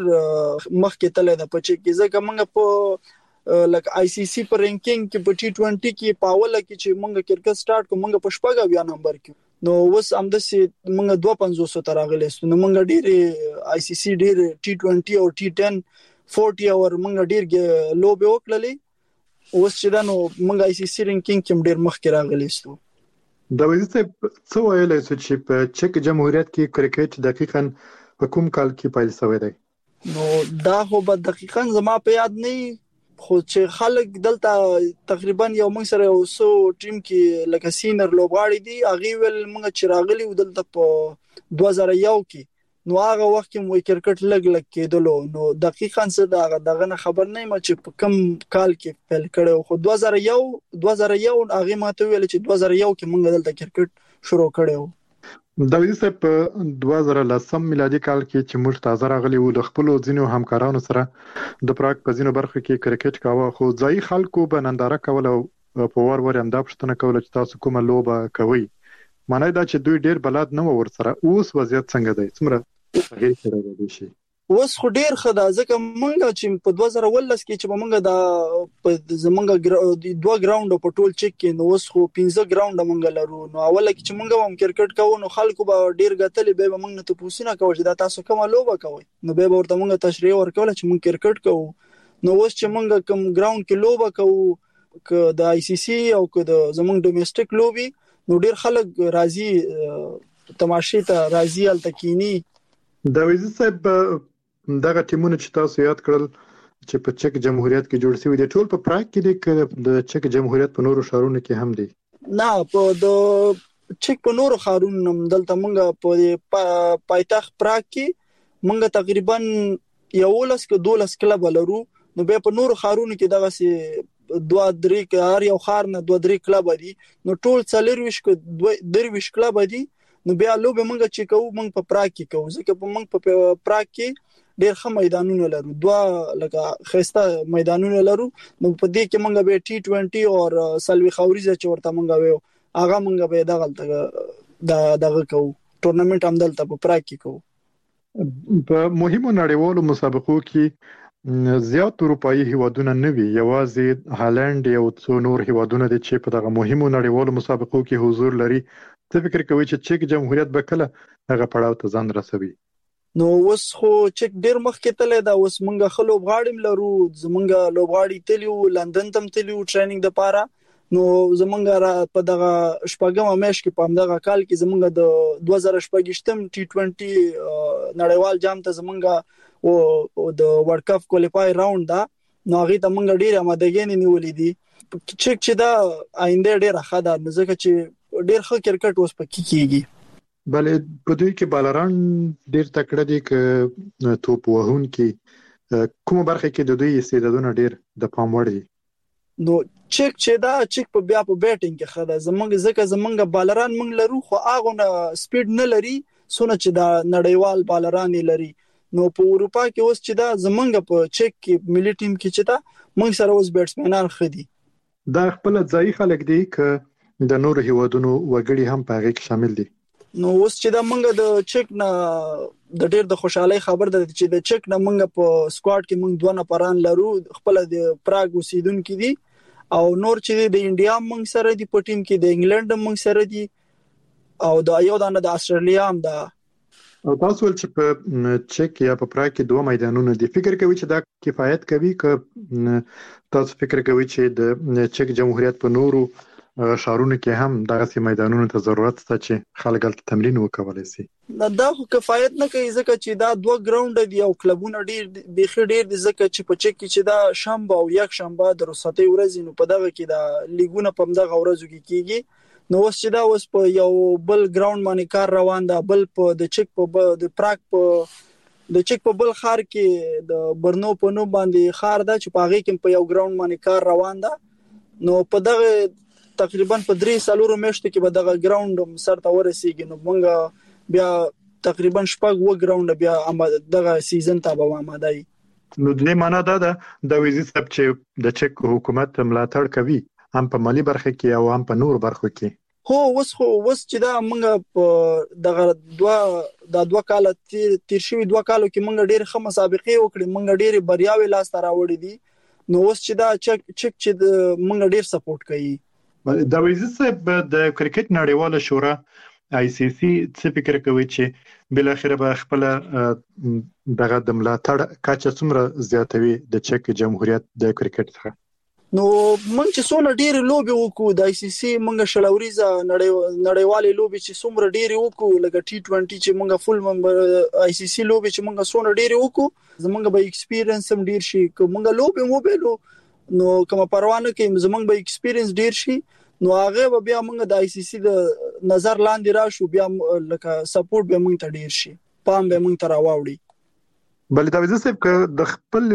مخ کې تله ده په چک کې، ځکه موږ په لکه آی سی سی په رینکینګ کې په ټي ټوئنټي کې پاوله کې چې موږ کرکټ سٹارټ کوم موږ په شپږ بیا نمبر کې نو اوس هم د سي موږ دوه پنځوس ته راغلي ستو نو موږ ډیر آی سی سی ډیر ټي ټوئنټي او ټي ټن چالیس اور موږ ډیر لوبه وکړلې. اوس چې دا نو موږ آی سی سی رینکینګ کې ډیر مخ کې راغلي ستو. د وایي څه ویلای شو چې په چک جمهوریت کې کرکټ دقیقاً په کوم کال کې پیل شوی دی؟ نو دا خو به دقیقاً زما په یاد نه، خو چې خلک دلته تقریبا یو موږ سره یو سو ټیم کې لکه سینر لوبغاړي دي، هغه ول موږ چې راغلي دلته په دوه زره یو کې نو هغه وخت کې مو کرکټ لګ لګ کېدلو. نو دقیقاً څه دا دغه خبر نه م چې په کوم کال کې پیل کړو، خو دوه زره یو دوه زره یو هغه ماته ویل چې دوه زره یو کې موږ دلته کرکټ شروع کړو. د ویسه په دوه زره لسم میلادي کال کې چې موږ تازه راغلي وو، د خپل ځینو همکارانو سره د پراګ په ځینو برخو کې کرکټ کاوه، خو ځای خلکو به ننداره کوله او په ور ور انده پښتنه کوله چې تاسو کومه لوبه کوي. معنی دا چې دوی ډیر بلد نه ور سره. اوس وضعیت څنګه دی؟ څومره تغیر کړی دی شي؟ اوس خو ډیر خدا ځکه مونږ چې په دوه زره ولس کې چې مونږ دا په زمونږ دوه ګراوند په ټول چک کې نو اوس خو پنځه ګراوند مونږ لرو. نو اوله کې چې مونږ هم کرکټ کوو نو خلکو به ډیر غتلې به مونږ نه تاسو نه کوي دا تاسو کومه لوبه کوي، نو به ورته مونږ تشریح ورکول چې مونږ کرکټ کوو. نو اوس چې مونږ کوم ګراوند کې لوبه کوو ک د آی سی سی او ک د زمونږ ډومېسټک لوبي نو ډیر خلک راضي تماشې ته راضي التکینی. دا ویزه صاحب دغه ټیمونه چې تاسو یاد کړل چې په چک جمهوریت کې جوړ شوی دي ټول په پراګ کې دي، د چک جمهوریت په نورو ښارونو کې هم دي؟ نه، په د چک په نورو ښارونو هم دلته مونږ په پایتخت پراګ کې مونږ تقریبا یولس ک دولس کلب لرو. نو به په نورو ښارونو کې دغه سي دوه درې هر یو ښار نه دوه درې کلب دي، نو ټول څلور ویش ک دوه درویش کلب دي. نو بیا لوبه مونږ چې کوو مونږ په پراګ کې کوو، ځکه په مونږ په پراګ کې ډیر ښه میدانونه لرو، دوه لکه خسته میدانونه لرو. نو په دې کې مونږ به ټي ټوئنټي او سلوي خوريزه چې ورته مونږ ویو هغه مونږ به دغه د دغه کوو ټورنمنت هم دلته په پراګ کې کوو. په مهمو نړیوالو مسابقو کې زیات اروپאי هیوادونه نه وي، یوازې هالند یو څو نور هیوادونه دي چې په دغه مهمو نړیوالو مسابقو کې حضور لري. څه فکر کوي چې چک جمهوریت به کله هغه پړاو ته ځان رسوي؟ نو اوس خو چک ډیر مخ کې تله دا، اوس مونږه خلوب غاړم لرو، زمونږه لوبغاړي تلیو لندن تم تلیو ټریننګ د پاره. نو زمونږه په دغه شپږم میاشت کې په دغه کال کې زمونږه د دوه زره شپږم ټي ټوئنټي نړیوال جام ته زمونږه او د ورلد کپ کوالیفای راوند دا نو هغه ته مونږ ډیر آمادګي نیولې دي. چک چې دا آینده ډیر ښه ده، ځکه چې ډیر ښه کرکټ اوس پکې کیږي. بلې په دوی کې بالران ډیر تکړه دي ک توپ وهون کې کومه برخه کې د دوی استعدادونه ډیر د پام وړ دي؟ نو چک چې دا چک په بیا په بیټینګ کې خدا زمونږ ځکه زمونږ بالران مونږ لرو خو هغه نه سپیډ نه لري سونه چې دا نړیوال بالران لري. نو په اروپا کې اوس چې دا زمونږ په چک کې ملي ټیم کې چې دا مونږ سره اوس بیټسمنان خدي. دا خپل ځای خلک دي ک د نور هیوادونو وګړي هم په هغه کې شامل دي. نو اوس چې دا مونږ د چک نه د ډېر د خوشحالي خبر ده چې د چک نه مونږ په سکواډ کې مونږ دوه نفران لرو، خپل د پراګ اوسیدونکو دي او نور چې د انډیا مونږ سره دي په ټیم کې، د انګلند مونږ سره دي او د یو دانه د استرالیا هم ده. او تاسو ول چې په چک یا په پراګ کې دوه میدانونه دي، فکر کوي چې دا کفایت کوي که تاسو فکر کوي چې د چک جمهوریت په نورو شهرونو کې هم دغه میدانونو ته ضرورت شته چې خلک هلته تمرین وکولای شي؟ دا خو کفایت نه کوي ځکه چې دا دوه ګراوند دي او کلبونه ډیر بيخي ډیر دي، ځکه چې په چک کې چې دا شنبه او یک شنبه د رخصتۍ ورځې نو په دغه کې دا لیګونه په دغه ورځو کې کیږي. نو اوس چې دا اوس په یو بل ګراوند باندې کار روان ده، بل په د چک په د پراګ په د چک په بل خار کې د برنو په نو باندې خار ده چې په هغه کې په یو ګراوند باندې کار روان ده. نو په دغه تقریبا په درې سالورو میاشتو کې به دغه ګراوند سر ته ورسیږي. نو موږ بیا تقریبا شپږ و ګراوند بیا دغه سیزن ته به آماده یو. نو د دې معنا دا ده د ویزي سب چې د چک حکومت ملاتړ کوي هم په مالی برخه کې او هم په نور برخو کې. هو اوس خو اوس چې دا موږ په دغه دوه د دوه کال تیر تیر شوی دوه کالو کې موږ ډېر ښه مسابقې وکړې، موږ ډېر بریاوې لاس ته راوړې دي. نو اوس چې دا چک چک چې موږ ډېر سپورټ کوي. د ویزي سب د کرکټ نړیواله شورا آی سی سی څه فکر کوي چې بل اخر به خپل دغه د ملاتړ کچه څومره زیاتوي د چک جمهوریت د کرکټ څخه؟ نو موږ چې څونه ډېر لوبي وکړو د آی سی سی موږ شلوريزه نړیوالې لوبي چې څومره ډېر وکړو لکه ټي ټوئنټي چې موږ فل ممبر آی سی سی لوبي چې موږ څونه ډېر وکړو زمونږ به ایکسپیرینس هم ډېر شي. که موږ لوبي مو بیلو نو کوم پروانه کې زمونږ به ایکسپیرینس ډېر شي، نو هغه به بیا موږ د آی سی سی د نظر لاندې راشو، بیا لکه سپورټ به موږ ته ډېر شي، پام به موږ ته راوړي. بل دا وځي چې که د خپل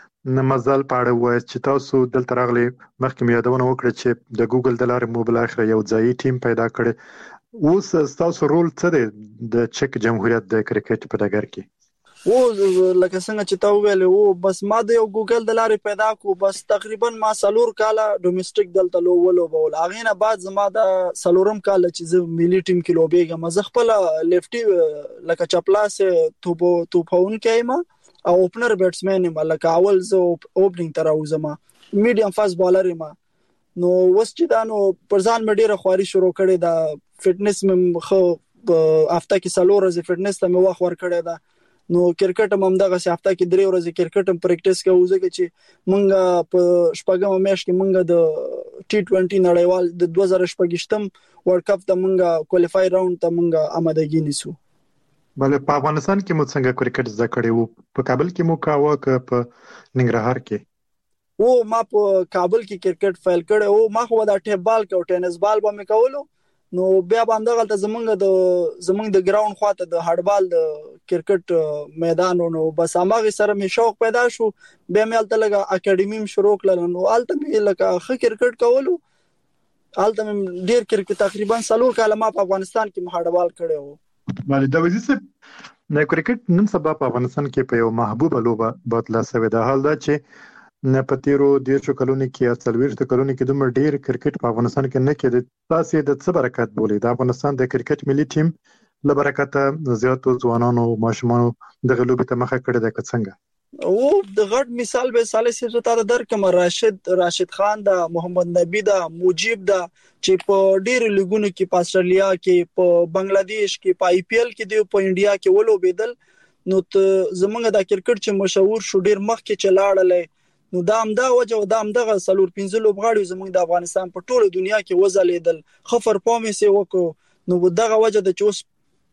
نمازل پاړه وای چې تاسو دلته راغلي مخکې مې یادونه وکړه چې د ګوګل د لارې مو بل اخر یو ځای ټیم پیدا کړي، اوس تاسو رول څه دی د چک جمهوریت د کرکټ په ډګر کې؟ او لکه څنګه چې تا ویل او بس ما د یو ګوګل د لارې پیدا کو، بس تقریبا ما سلور کاله ډومېسټک دلته لو ولو بول، هغه نه بعد زما د سلورم کال چې زه ملي ټیم کې لوبېږم، زه خپل لیفټي لکه چپلاس توپ توپون کېما او اوپنر بیټسمن یم، لکه اول زه اوپننګ تر اوسم میډیم فاست بالر یم. نو وس چې دا نو پرځان مې ډیره خواري شروع کړې، دا فټنس مې خو په هفته کې سلور ورځې فټنس ته مې وخت ور کړې ده. نو کرکټ هم دغه هفته کې درې ورځې کرکټ هم پریکټیس کوو، ځکه چې مونږ په شپږم میاشت کې مونږ د ټي ټوئنټي نړیوال د دوه زره شپږشتم ورلد کپ ته مونږ کوالیفای راوند ته مونږ آمادګي نیسو. بل په افغانستان کې مو څنګه کرکټ زده کړی وو؟ په کابل کې مو کاوه که په ننګرهار کې؟ او ما په کابل کې کرکټ فایل کړی او ما خو دا ټیپ بال او ټینس بال به مې کولو. نو بیا باندې غلطه زمونږ د زمونږ د ګراوند خواته د هډبال د کرکټ میدان نو بس هغه سره مې شوق پیدا شو، بیا مې الته لګه اکیډمي شروع کړل. نو الته مې لکه خ کرکټ کولو، الته مې ډیر کرکټ تقریبا سلور کاله ما په افغانستان کې هډبال کړی وو. بله د وځي څه د کرکټ نن سبا په افغانستان کې په یو محبوبه لوبه بدله شوې ده. حال دا چې نه پتیرو دیرشو کلونو کې یا څلوېښتو کلونو کې دومره ډیر کرکټ په افغانستان کې نه کېده. تاسو د څه برکت بولي د افغانستان د کرکټ ملي ټیم له برکته زیاتو ځوانانو ماشومانو دغه لوبې ته مخه کړې ده که څنګه؟ او د غټ مثال به صالح سي ته درکم، راشد راشد خان دا، محمد نبی دا، مجيب دا چې په ډیر لیګونو کې په استرالیا کې، په بنگلاديش کې، په آی پی ایل کې دی، په انډیا کې ولوبېدل. نو ته زمونږ د کرکټ چې مشهور شو ډیر مخ کې چلاړلې. نو دا هم دا وجه دا هم دغه سلور پنځه لوبغاړي زمونږ د افغانستان په ټوله دنیا کې وځلیدل، خفر پامې سي وکړو. نو دغه وجه د چوس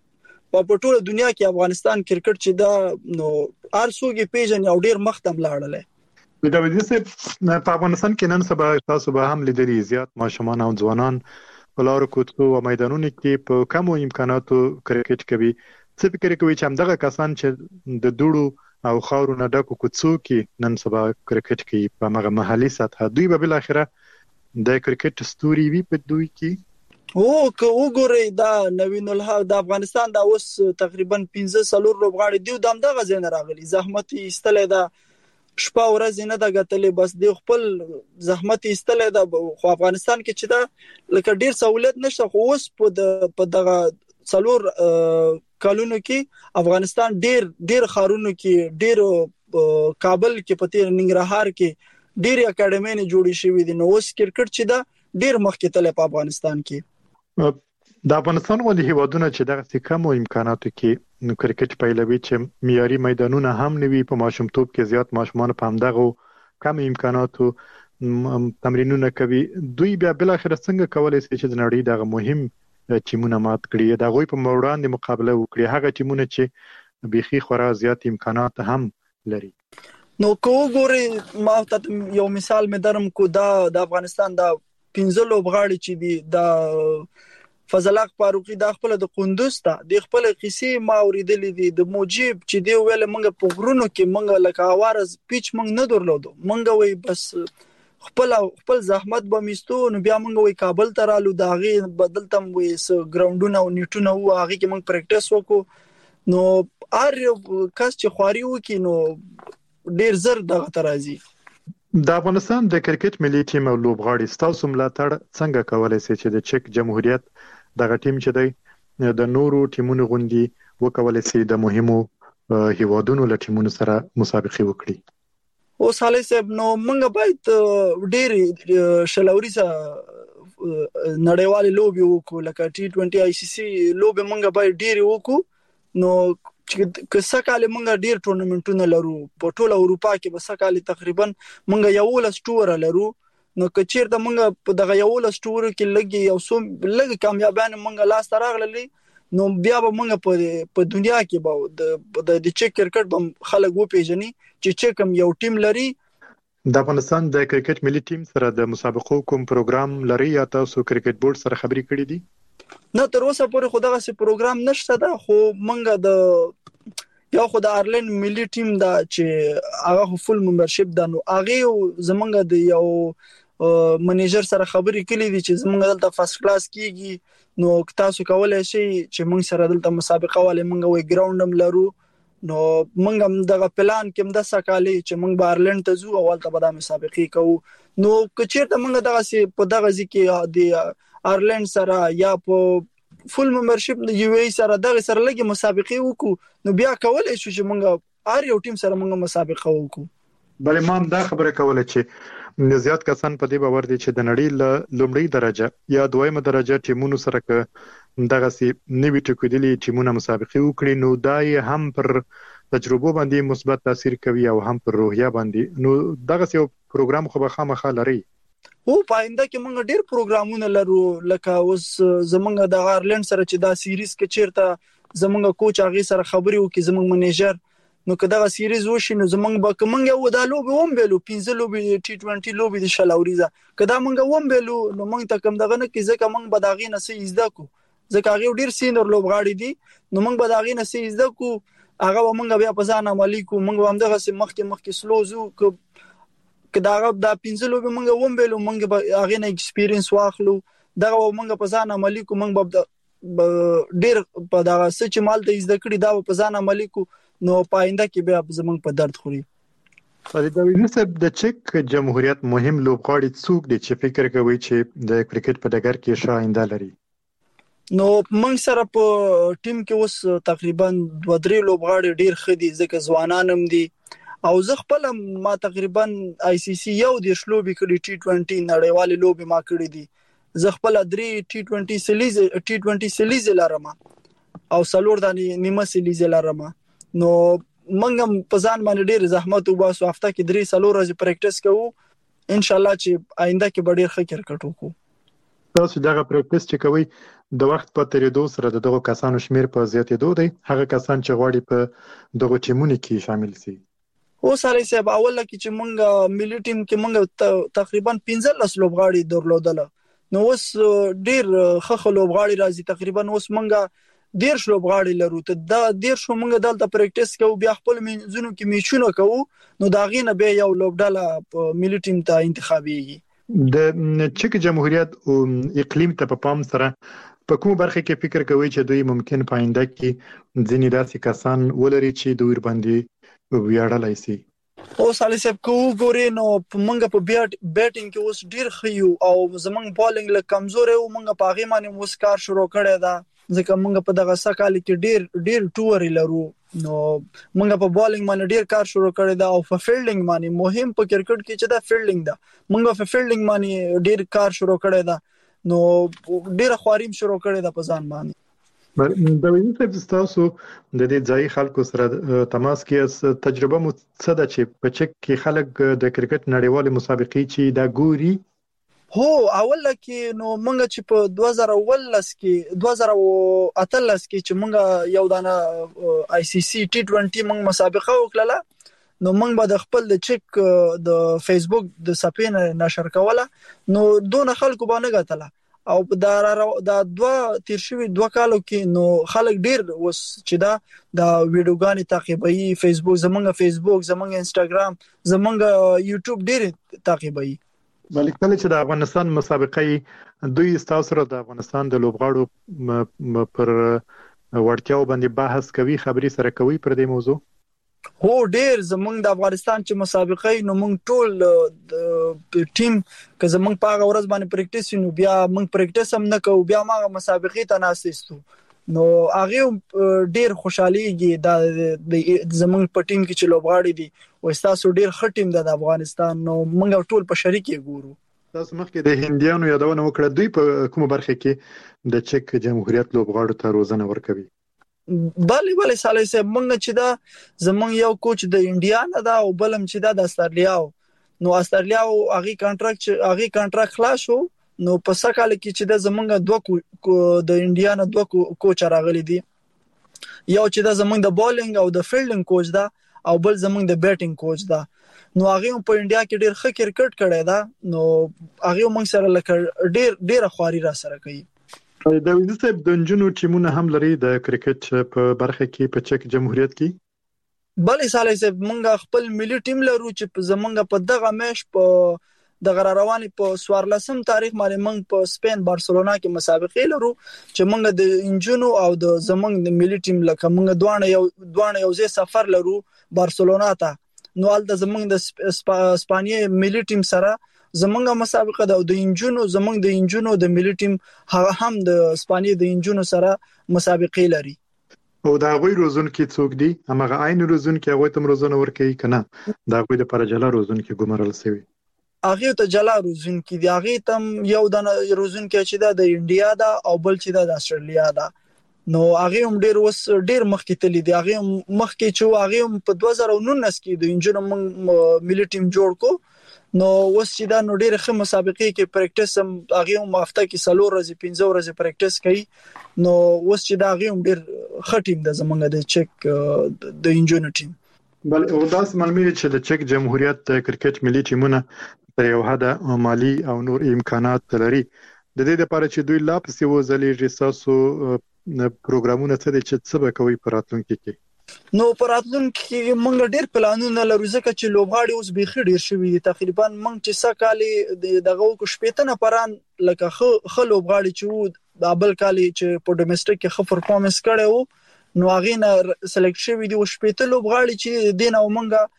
په ټوله دنیا کې افغانستان کرکټ چې دا نو ارسوګي پیژن یو ډیر مختم لاړل. د وځي سه په افغانستان کې نن سبا تاسو به هم لیدلی زیات ماشومان او ځوانان په لارو کوڅو او میدانونو کې په کمو امکاناتو کرکټ کوي. څه فکر کوي چې همدغه کسان چې د دوړو او خاورو نه ډکو کوڅو کې نن سبا کرکټ کوي په هغه محلي سطح، دوی به بل اخره د کرکټ ستوري وي په دوی کې؟ او که وګورئ دا نوین الحق د افغانستان دا اوس تقریبا پنځه سلور لوبغاړي دی د دغه ځای نه راغلي، زحمت ایستلې دا شپه ورځ نه دا غتلې، بس دی خپل زحمت ایستلې دا. خو افغانستان کې چې دا لکه ډیر سہولت نشته، خو اوس په په دغه سلور کالونو کې افغانستان ډیر ډیر خارونو کې، ډیر کابل کې، پته ننګرهار کې ډیر اکیډمي نه جوړې شوې دي. نو اوس کرکټ چې دا ډیر مخکې تل په افغانستان کې د افغانستان غوندي هیوادونه چې دغه کم امکاناتو کې کرکټ پیلوي چې معیاري میدانونه هم نوي په ماشومتوب کې زیات ماشومان په همدغه کم امکاناتو تمرینونه کوي، دوی بیا بل اخر څنګه کولای شي چې د نړۍ دغه مهم ټیمونه مات کړي، د غوي په وړاندې مقابله وکړي، هغه ټیمونه چې بيخي خورا زیات امکانات هم لري. نو کو ګوري ما ته یو مثال مې درم کو دا د افغانستان د پنځه لوبغاړي چې دي د فضل حق فاروقي د خپل د قندوز ته د خپل قصې ما اوریدلې دي، د موجب چې دی ویل منګه په غرونو کې منګه لکه اوارز پیچ منګ نه درلودو، منګه وي بس خپل خپل زحمت به میستو، نو بیا موږ وی کابل ته رالو دا غي بدلتم وي س ګراوندونه او نیټونه و هغه کې موږ پریکټیس وکړو، نو ار کس چې خواري وکي نو ډیر زر دغه ترازی. د افغانستان د کرکټ ملي ټیم او لوبغاړي ستاسو ملاتړ څنګه کولای شي چې د چک جمهوریت دغه ټیم چې دی د نورو ټیمونو غوندي وکولای شي د مهمو هیوادونو له ټیمونو سره مسابقه وکړي؟ او صالح صاحب نو موږ باید ډېر شلوري سره نړیوال لوبي وکړو، لکه ټي ټوئنټي آی سی سی لوبي موږ باید ډېر وکړو، نو که سکهاله موږ ډېر ټورنمنټونه لرو په ټوله اروپا کې، به سکهاله تقریبا موږ یو لس ټور لرو، نو که چیرته موږ په دغه یو لس ټور کې لګي یو سو لګ کامیابانه موږ لاس تراغللی، نو بیا به موږ په په دنیا کې به د د چک کرکټ به خلک و پیژني چې چکم یو ټیم لري. د افغانستان د کرکټ ملي ټیم سره د مسابقو کوم پروګرام لري یا تاسو کرکټ بورډ سره خبرې کړې دي؟ نه تر اوسه پورې خو دغه سي پروګرام نشته ده، خو موږ د یو خو د آیرلند ملي ټیم دا چې هغه فول ممبرشپ ده، نو هغه زمونږ د یو منیجر سره خبرې کړې دي چې زمونږ دلته فرست کلاس کیږي، نو تاسو کولای شئ چې موږ سره دلته مسابقه والے موږ وی ګراوندم لرو، نو موږ هم دغه پلان کې د سکالي چې موږ بارلند ته ځو او ولته به د مسابقه کوو، نو کچېرته موږ دغه سي په دغه ځکه د آیرلند سره یا په فول ممبرشپ د یو ای سره دغه سره لګي مسابقه وکړو، نو بیا کولای شو چې موږ ار یو ټیم سره موږ مسابقه وکړو. بل ما دا خبره کوله چې زیات کسان په دې باور دي چې د نړۍ له لومړی درجه یا دویمه درجه ټیمونو سره ک دغه سي نوی ټکودلي ټیمونه مسابقه وکړي، نو دای هم پر تجربه باندې مثبت تاثیر کوي او هم پر روحیه باندې، نو دغه سي پروګرام خو به خامخا لري. او پاینده کې موږ ډیر پروګرامونه لرو، لکه اوس زمونږ د آیرلند سره چې دا سیریز کې چیرته زمونږ کوچ هغه سره خبرې وکړي زمونږ منیجر، نو که دا سیریز وشي نو زمونږ به کومنګ یو د لوبي هم بیلو پنځه لوبي ټي ټوئنټي لوبي د شلاوريزه کدا مونږ هم بیلو، نو مونږ ته کوم دغه نه کې ځکه مونږ به داغې نه سي زده کو، ځکه هغه ډیر سینر لوبغاړي دي، نو مونږ به داغې نه سي زده کو، هغه مونږ بیا په ځان عملی کو، مونږ هم دغه سم مخکې مخکې سلوزو که دا هغه د پنځه لوبي مونږ هم بیلو، مونږ به هغه نه ایکسپیرینس واخلو، دغه مونږ په ځان عملی کو، مونږ به ډیر په دغه سچ مال ته زده کړی دا په ځان عملی کو، نو پاینده کې بیا زمونږ په درد خوري. فریدوی نسب د چک جمهوریت مهم لوبغاړي څوک دي چې فکر کوي چې د کرکټ په ډګر کې ښه آینده لري؟ نو موږ سره په ټیم کې اوس تقریبا دوه درې لوبغاړي ډیر ښه دي، ځکه ځوانان هم دي، او زه خپل ما تقریبا آی سی سی یو د شلوبي کړي ټي ټوئنټي نړیوال لوبي ما کړی دي، زه خپل درې ټي ټوئنټي سیلیز ټي ټوئنټي سیلیز لرم او څلور د نیمه سیلیز لرم، نو منګم په ځان باندې ډیر زحمت وباسو، هفته کې درې څلور ورځې پریکټیس کوو، ان شاء الله چې آینده کې به ډیر ښه کرکټ وکړو. تاسو دغه پریکټیس چې کوي د وخت په تیریدو سره دغه کسانو شمیر په زیاتېدو دی، هغه کسان چې غواړي په دغه ټیمونو کې شامل شي؟ او ساري صاحب اول کې چې مونږ ملي ټیم کې مونږ تقریبا پنځه لس لوبغاړي درلودل، نو اوس ډیر ښه لوبغاړي راځي، تقریبا اوس مونږ ډیر لوبغاړي لرو، ته دا ډیر شو مونږ دلته پریکټیس کوو، بیا خپل منځونو کې میچونه کوو، نو دا غینه به یو لوبډاله ملي ټیم ته انتخابيږي. د چک جمهوریت او اقلیم ته په پام سره په کوم برخه کې فکر کوي چې دوی ممکن پاینده کې ځینې داسې کسان ولري چې دوی باندې ویاړلای شي؟ او صالح صاحب کو ګورې نو مونږ په بیټینګ کې اوس ډیر خيو، او زمونږ بالینګ له کمزور او مونږ په هغه باندې مسکار شروع کړی دا، ځکه مونږ په دغه سکهال کې ډیر ډیر ټور لرو، نو مونږ په بالینګ باندې ډیر کار شروع کړی دا، او په فیلډینګ باندې مهم په کرکټ کې چې دا فیلډینګ دا، مونږ په فیلډینګ باندې ډیر کار شروع کړی دا، نو ډیره خواریم شروع کړې د پزان باندې. د ویني صاحب تاسو د دې ځای خلکو سره تماس کې تجربه مو څه ده چې په چک کې خلک د کرکټ نړیوال مسابقې چې دا ګوري؟ هو اول کې نو مونږ چې په دوه زره ولس کې دوه زره اتلس کې چې مونږ یو دانه آی سی سی ټي ټوئنټي مونږ مسابقه وکړه، نو مونږ به د خپل د چک د فیسبوک د صفحې نشر کوله، نو دون خلکو باندې غتله او دا دا دوه تیر شوی دوه کالو کې نو خلک ډیر وس چې دا د ویډیوګانې تعقیبوي، فیسبوک زمونږ فیسبوک زمونږ انستګرام زمونږ یوټیوب ډیر تعقیبوي. بلکې کله چې د افغانستان مسابقې دوی تاسو سره د افغانستان د لوبغاړو پر وړتیاو باندې بحث کوي، خبري سره کوي پر دې موضوع؟ هو ډیر زمونږ د افغانستان چې مسابقې نو مونږ ټول ټیم که زمونږ په هغه ورځ باندې پریکټیس نو بیا مونږ پریکټیس هم نه کوو، بیا ما مسابقې ته ناستو، نو هغه ډیر خوشاليږي د زمونږ په ټیم کې چې لوبغاړي دي او تاسو ډیر ښه ټیم د افغانستان، نو مونږ ټول په شریک ګورو. تاسو مخکې د هندیانو یادونه وکړه، دوی په کومه برخه کې د چک جمهوریت لوبغاړو ته روزنه ورکوي؟ بله بله سالي سه مونږ چې دا زمونږ یو کوچ د انډیا نه دا او بلم چې دا د استرالیا، نو استرالیا او هغه کانټراکټ هغه کانټراکټ خلاص شو، نو په سکهاله کې چې د زمونږ دوه د انډیا نه دوه کوچ راغلي دي، یو چې د زمونږ د بولینګ او د فیلډینګ کوچ دا او بل زمونږ د بیټینګ کوچ دا، نو هغه په انډیا کې ډیر ښه کرکټ کړی دا، نو هغه مونږ سره لکه ډیر ډیر خواري را سره کوي. د ویني صاحب د انجونو ټیمونه هم لري د کرکټ په برخه کې په چک جمهوریت کې؟ بلې سالي صاحب مونږ خپل ملي ټیم لرو چې زمونږ په دغه میش په د غرارواني په سوارلسم تاریخ باندې مونږ په سپین بارسلونا کې مسابقې لرو چې مونږ د انجونو او د زمونږ د ملي ټیم لکه مونږ دوه یو دوه یو ځای سفر لرو بارسلونا ته، نو الته زمونږ د اسپانیا ملي ټیم سره زمونږه مسابقه ده او د انجونو زمونږ د انجونو د ملي ټیم هغه هم د اسپانیا د انجونو سره مسابقې لري. او دا غوي روزون کې څوک دي؟ هغه عین روزون کې هغه تم روزونه ورکوي کنه؟ دا غوي د پرجلا روزون کې ګمرل سوي؟ هغه ته جلا روزون کې دی، هغه تم یو د روزون کې چې دا د انډیا دا او بل چې دا د استرالیا دا، نو هغه هم ډیر وس ډیر مخکې تللی دی، هغه مخکې چې هغه په دوه زره نولس کې د انجونو ملي ټیم جوړ کو، نو اوس چې دا نو ډېر ښه مسابقې کې پریکټیس هم هغه هم هفته کې څلور ورځې پنځه ورځې پریکټیس کوي، نو اوس چې دا هغه هم ډېر ښه ټیم د زمونږ د چک د انجونو ټیم. بل او داس معلومه چې د چک جمهوریت کرکټ ملي ټیمونه تر یو حد مالی او نور امکانات لري، د دې لپاره چې دوی لا پسې وځلې تاسو پروګرامونه څه دي چې څه به کوي په راتلونکي کې؟ نو پر راتلونکي کې مونږ ډېر پلانونه لرو، ځکه چې لوبغاړي اوس بيخي ډېر شوي دي، تقریبا مونږ چې سکهاله دغه کو شپېته نه پران لکه خو لوبغاړي چې د بل کالي چې په ډومېسټک کې خو پرفورمنس کړي وو، نو هغه نه سلیکټ شوي دي او شپېته لوبغاړي چې دین او مونږه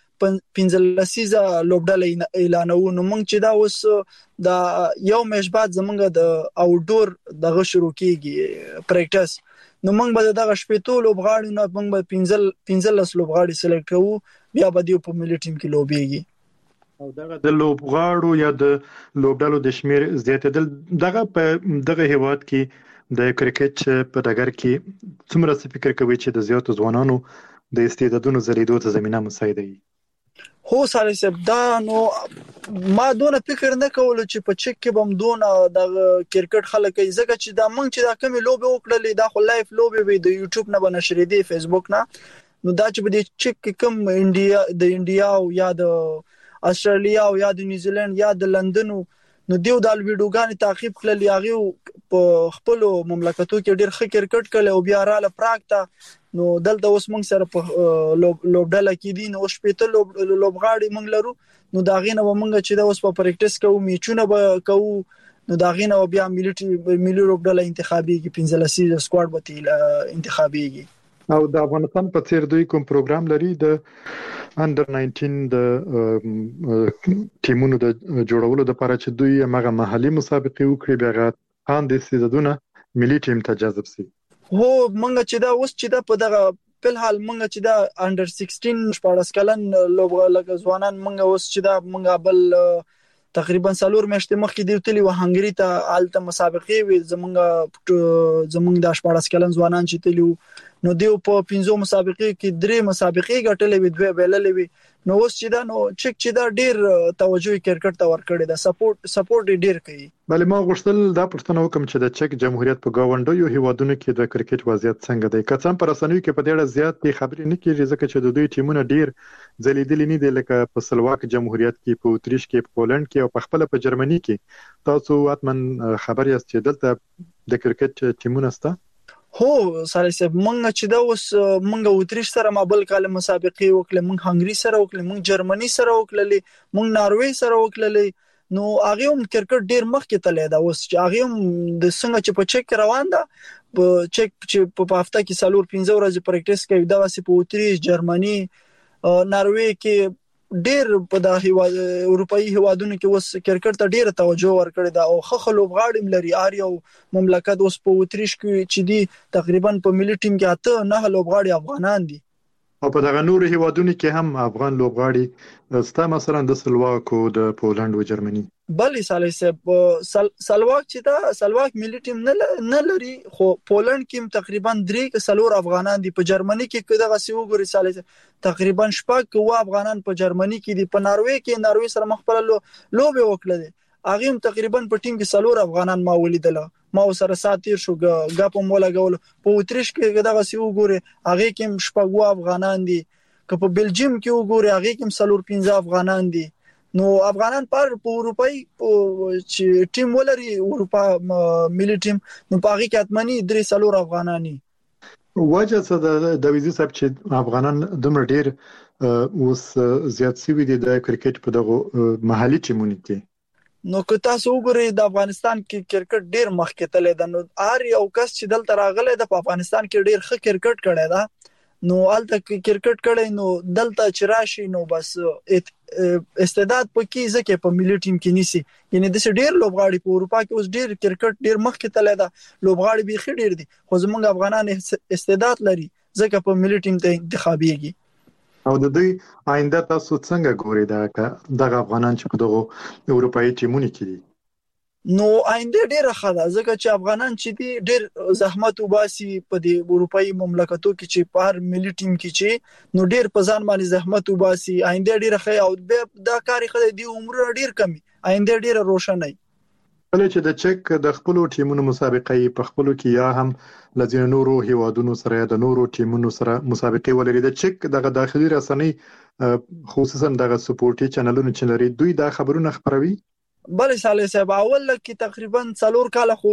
پنځلسیزه لوبډله اعلانو، نو مونږ چې دا اوس د یو میش بعد زمونږ د اوټډور دغه شروع کیږي پریکټیس، نو موږ به دغه شپېتو لوبغاړو نه موږ به پنځل پنځلس لوبغاړي سلیکټ کوو، بیا به دیو په ملي ټیم کې لوبېږي. او دغه د لوبغاړو یا د لوبډلو د شمیر زیاتېدل دغه په دغه هیواد کې د کرکټ په ډګر کې څومره څه فکر کوي چې د زیاتو ځوانانو د استعدادونو زریدو ته زمينه مساعده وي؟ هو سالي صاحب دا نو ما دونه فکر نه کول چې په چک کې بم دونه د کرکټ خلک یې زګه چې دا مونږ چې دا کمی لوبه وکړلې دا خو لایف لوبه وي د یوټیوب نه بنشر دي فیسبوک نه، نو دا چې په چک کې کم انډیا د انډیا او یا د استرالیا او یا د نیوزیلند یا د لندن نو دیو د ویډیوګان تعقیب کړل، هغه په خپل مملکتو کې ډېر ښه کرکټ کړي او بیا رااله پراکتا، نو دلته اوس موږ سره په لوبډله کې دي، نو شپېته لوبغاړي موږ لرو، نو دا غینه موږ چې دا اوس په پریکټیس کوو میچونه به کوو، نو دا غینه بیا ملي ملي لوبډله انتخابيږي، پنځلسي سکواډ به انتخابيږي. او د افغانستان په څیر دوی کوم پروګرام لري د انډر ناینټین د ټیمونو د جوړولو لپاره چې دوی هغه محلي مسابقې وکړي بیا ان د سیزدونه ملي ټیم ته جذب شي؟ هو مونږ چې دا اوس چې دا په دغه په حال مونږ چې دا انډر سیکسټین شپږ کلن لوبغاړي ځوانان مونږ اوس چې دا مونږ بل تقریبا څلور میاشتې مخکې دی تللی و هنګری ته آلته مسابقې وي زمونږ زمونږ د شپاړس کلن ځوانان چې تللی نو دیو په پنځو مسابقې کې درې مسابقې ګټلې وي دوه بیللې وي نو اوس چې دا نو چک چې دا ډیر توجه کرکټ ته ورکړي دا سپورټ سپورټ ډیر کوي. بلې ما غوښتل دا پوښتنه وکم چې د چک جمهوریت په گاونډیو هیوادونو کې د کرکټ وضعیت څنګه دی؟ که څم پر رسنیو کې په ډېر زیات خبرې نه کیږي ځکه چې د دوی ټیمونه ډیر ځلیدلي نه دي لکه په سلواک جمهوریت کې په اتریش کې په پولند کې او په خپل په جرمني کې. تاسو اتمن خبر یاست چې دلته د کرکټ ټیمونه سته؟ هو سره سب مونږ چې دا اوس مونږ اتریش سره مابل کاله مسابقې وکړه مونږ هنګری سره وکړه مونږ جرمني سره وکړه مونږ ناروې سره وکړه نو هغه هم کرکټ ډیر مخکې تللی دا اوس چې هغه هم د څنګه چې په چک روان ده په چک چې په هفته کې سالور پنځه ورځې پریکټیس کوي دا واسي په اتریش جرمني ناروې کې ډیر په د هیواد اروپאי هیوادونو کې اوس کرکټ ته ډیر توجه ورکړي دا او خخ لوبغاړي لري اریو مملکت اوس په اتریش کې چې دی تقریبا په ملي ټیم کې اته نه لوبغاړي افغانان دي او په دغه نور هیوادونو کې هم افغان لوبغاړي ستا مثلا د سلواک او د پولند او جرمني. بلې سالي سب سلواک چې دا سلواک ملي ټیم نه لري خو پولند کې تقریبا درې سلور افغانان دي په جرمني کې دغه سی وګوري سالي تقریبا شپږ و افغانان په جرمني کې دي په ناروې کې ناروې سره مخبل لوبه وکړه دي هغه هم تقریبا په ټیم کې سلور افغانان ما ولیدل ما سره ساتیر شو غاپو مولا غول په اتریش کې دغه سی وګوري هغه کې شپږ و افغانان دي که په بلجیم کې وګوري هغه کې سلور پنځه افغانان دي نو افغانان پر په اروپאי چې ټیم ولري اروپا ملي ټیم نو پاغي کې اتمنی درې سلور افغانانی وجه څه د ویزي صاحب چې افغانان دومره ډیر اوس زیات سوي دي د کرکټ په دغه محلي ټیمونو کې نو که تاسو وګورئ د افغانستان کې کرکټ ډیر مخکې تللی دی نو هر یو کس چې دلته راغلی د افغانستان کې ډیر ښه کرکټ کړی دا نو الته کرکټ کړی نو دلته چې راشي نو بس استعداد پکې ځکه په ملي ټیم کې نيسي یعنی د ډیر لوبغاړي په اروپا کې اوس ډیر کرکټ ډیر مخکې تللی دا لوبغاړي به خې ډیر دي خو زمونږ افغانان استعداد لري ځکه په ملي ټیم ته انتخابيږي او د دوی آینده تاسو څنګه ګورئ دا دغه افغانان چې په دغه اروپאי ټیمونو کې دي؟ نو آینده ډیره ښه ده ځکه چې افغانان چې دي ډیر زحمت وباسي په دې اروپאי مملکتو کې چې په هر ملي ټیم کې چې نو ډیر په ځان باندې زحمت وباسي آینده ډیره ښه او دا کاری خدای دی عمر ډیر کمی آینده ډیره روښانه کله چې د چک د خپل ټیمونو مسابقې په خپل کې یا هم لزین نورو هیوادونو سره د نورو ټیمونو سره مسابقې ولري د چک دغه داخلي رسنۍ خصوصا دغه سپورټي چینلونو چې لري دوی دا خبرونه خبروي؟ بلې سالي صاحب اول کې تقریبا څلور کال خو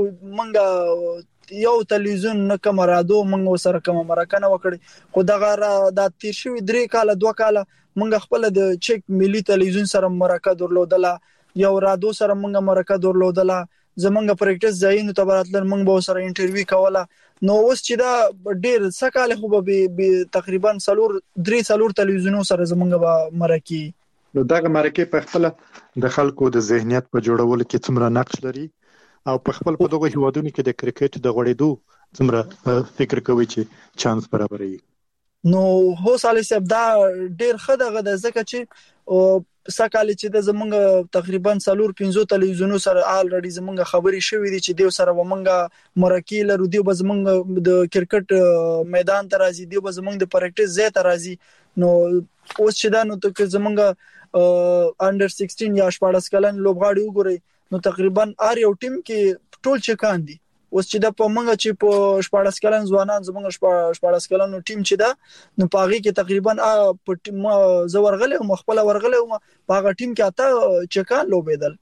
منګه یو تلویزیون نه کوم رادیو منګه سره کوم مرکه وکړي خو دغه د تیر شوی درې کال دوه کال منګه خپل د چک ملي تلویزیون سره مرکه درلودله یو رادیو سره منګه مرکه درلودله زمونږ پریکټیس ځایونو ته براتل منګه به سره انټرویو کوله نو اوس چې دا ډیر سکاله خو به تقریبا سلور درې سلور تلویزیونو سره زمونږ به مرکه نو دغه مرکه په خپل د خلکو د ذهنیت په جوړولو کې څومره نقش لري او په خپل په دغه هیوادونو کې د کرکټ د غوړېدو څومره فکر کوي چې چانس برابري؟ نو هو سالي صاحب دا ډیر ښه دغه د ځکه چې سکاله چې د زمونږ تقریبا سلور پنځو تلویزیونو سره الریډي زمونږ خبري شوې دي چې دیو سره ومنګه مرکه لرو دیو زمونږ د کرکټ میدان ته راځي دیو زمونږ د پریکټیس ځای ته راځي نو اوس چې دا نو ته زمونږ انډر سیکسټین یا شپاړس کلن لوبغاړي وګورئ نو تقریبا هر یو ټیم کې ټول چکان دي اوس چې دا په منګه چې په شپاړس کلن ځوانان زمونږ شپاړس کلن ټیم چې دا نو پاغي کې تقریبا په ټیم زورغله او مخبل ورغله او پاغه ټیم کې اته چکان لوبېدل.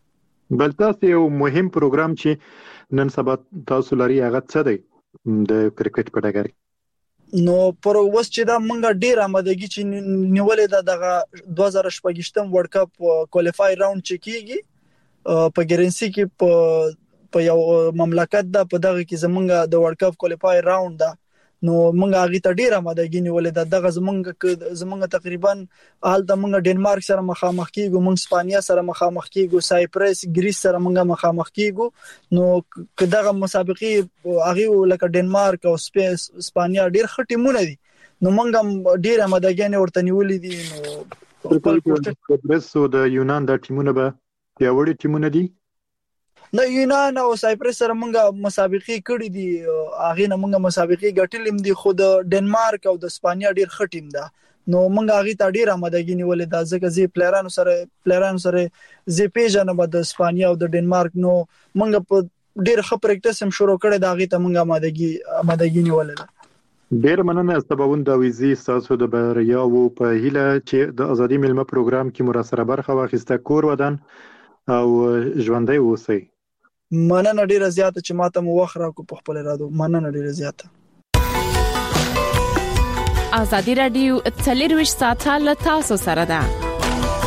بل تاسو یو مهم پروګرام چې نن سبا تاسو لري هغه څه دی د کرکټ په ډګر نو پر اوس چې دا منګه ډیر آمادګي چې نیولې ده دغه دوه زره شپږم ورلد کپ کوالیفای راوند چې کیږي په ګرنسي کې په په یو مملکت ده په دغه کې زمونږ د ورلد کپ کوالیفای راوند ده نو منګه هغه ته ډیر آمادګي نیولې ده دغه زمونږ زمونږ تقریبا حال د منګه ډنمارک سره مخامخ کیږو منګ اسپانیا سره مخامخ کیږو سایپرس ګریس سره منګه مخامخ کیږو نو کداغه مسابقې هغه لکه ډنمارک او سپیس اسپانیا ډیر ښه ټیمونه دي نو منګه ډیر آمادګي نه ورته نیولې دي نو د برس او د یونان د ټیمونه به پیاوړي ټیمونه دي؟ نه یونان او سایپرس سره موږ مسابقې کړې دي، هغه نه موږ مسابقې ګټلې دي، خو د ډنمارک او د اسپانیا ډیر ښه ټیم ده. نو موږ هغه ته ډیر آمادګي نیولې ده، ځکه چې پلیرانو سره پلیرانو سره زی پیژنه به د اسپانیا او د ډنمارک. نو موږ په ډیر ښه پریکټیس هم شروع کړی دا، هغه ته موږ آمادګي آمادګي نیولې ده. ډیر مننه سباوند د ویزي ساسو د بریاو په هیله چې د ازادي ملمه پروګرام کې مراسره برخه واخیسته. کور ودان او ژوندۍ اوسئ. مننه ډیره زیاته چې ماته مو وخت راکو په خپل رادو. مننه ډیره زیاته. ازادي رادیو څلور ویشت ساعته له تاسو سره ده.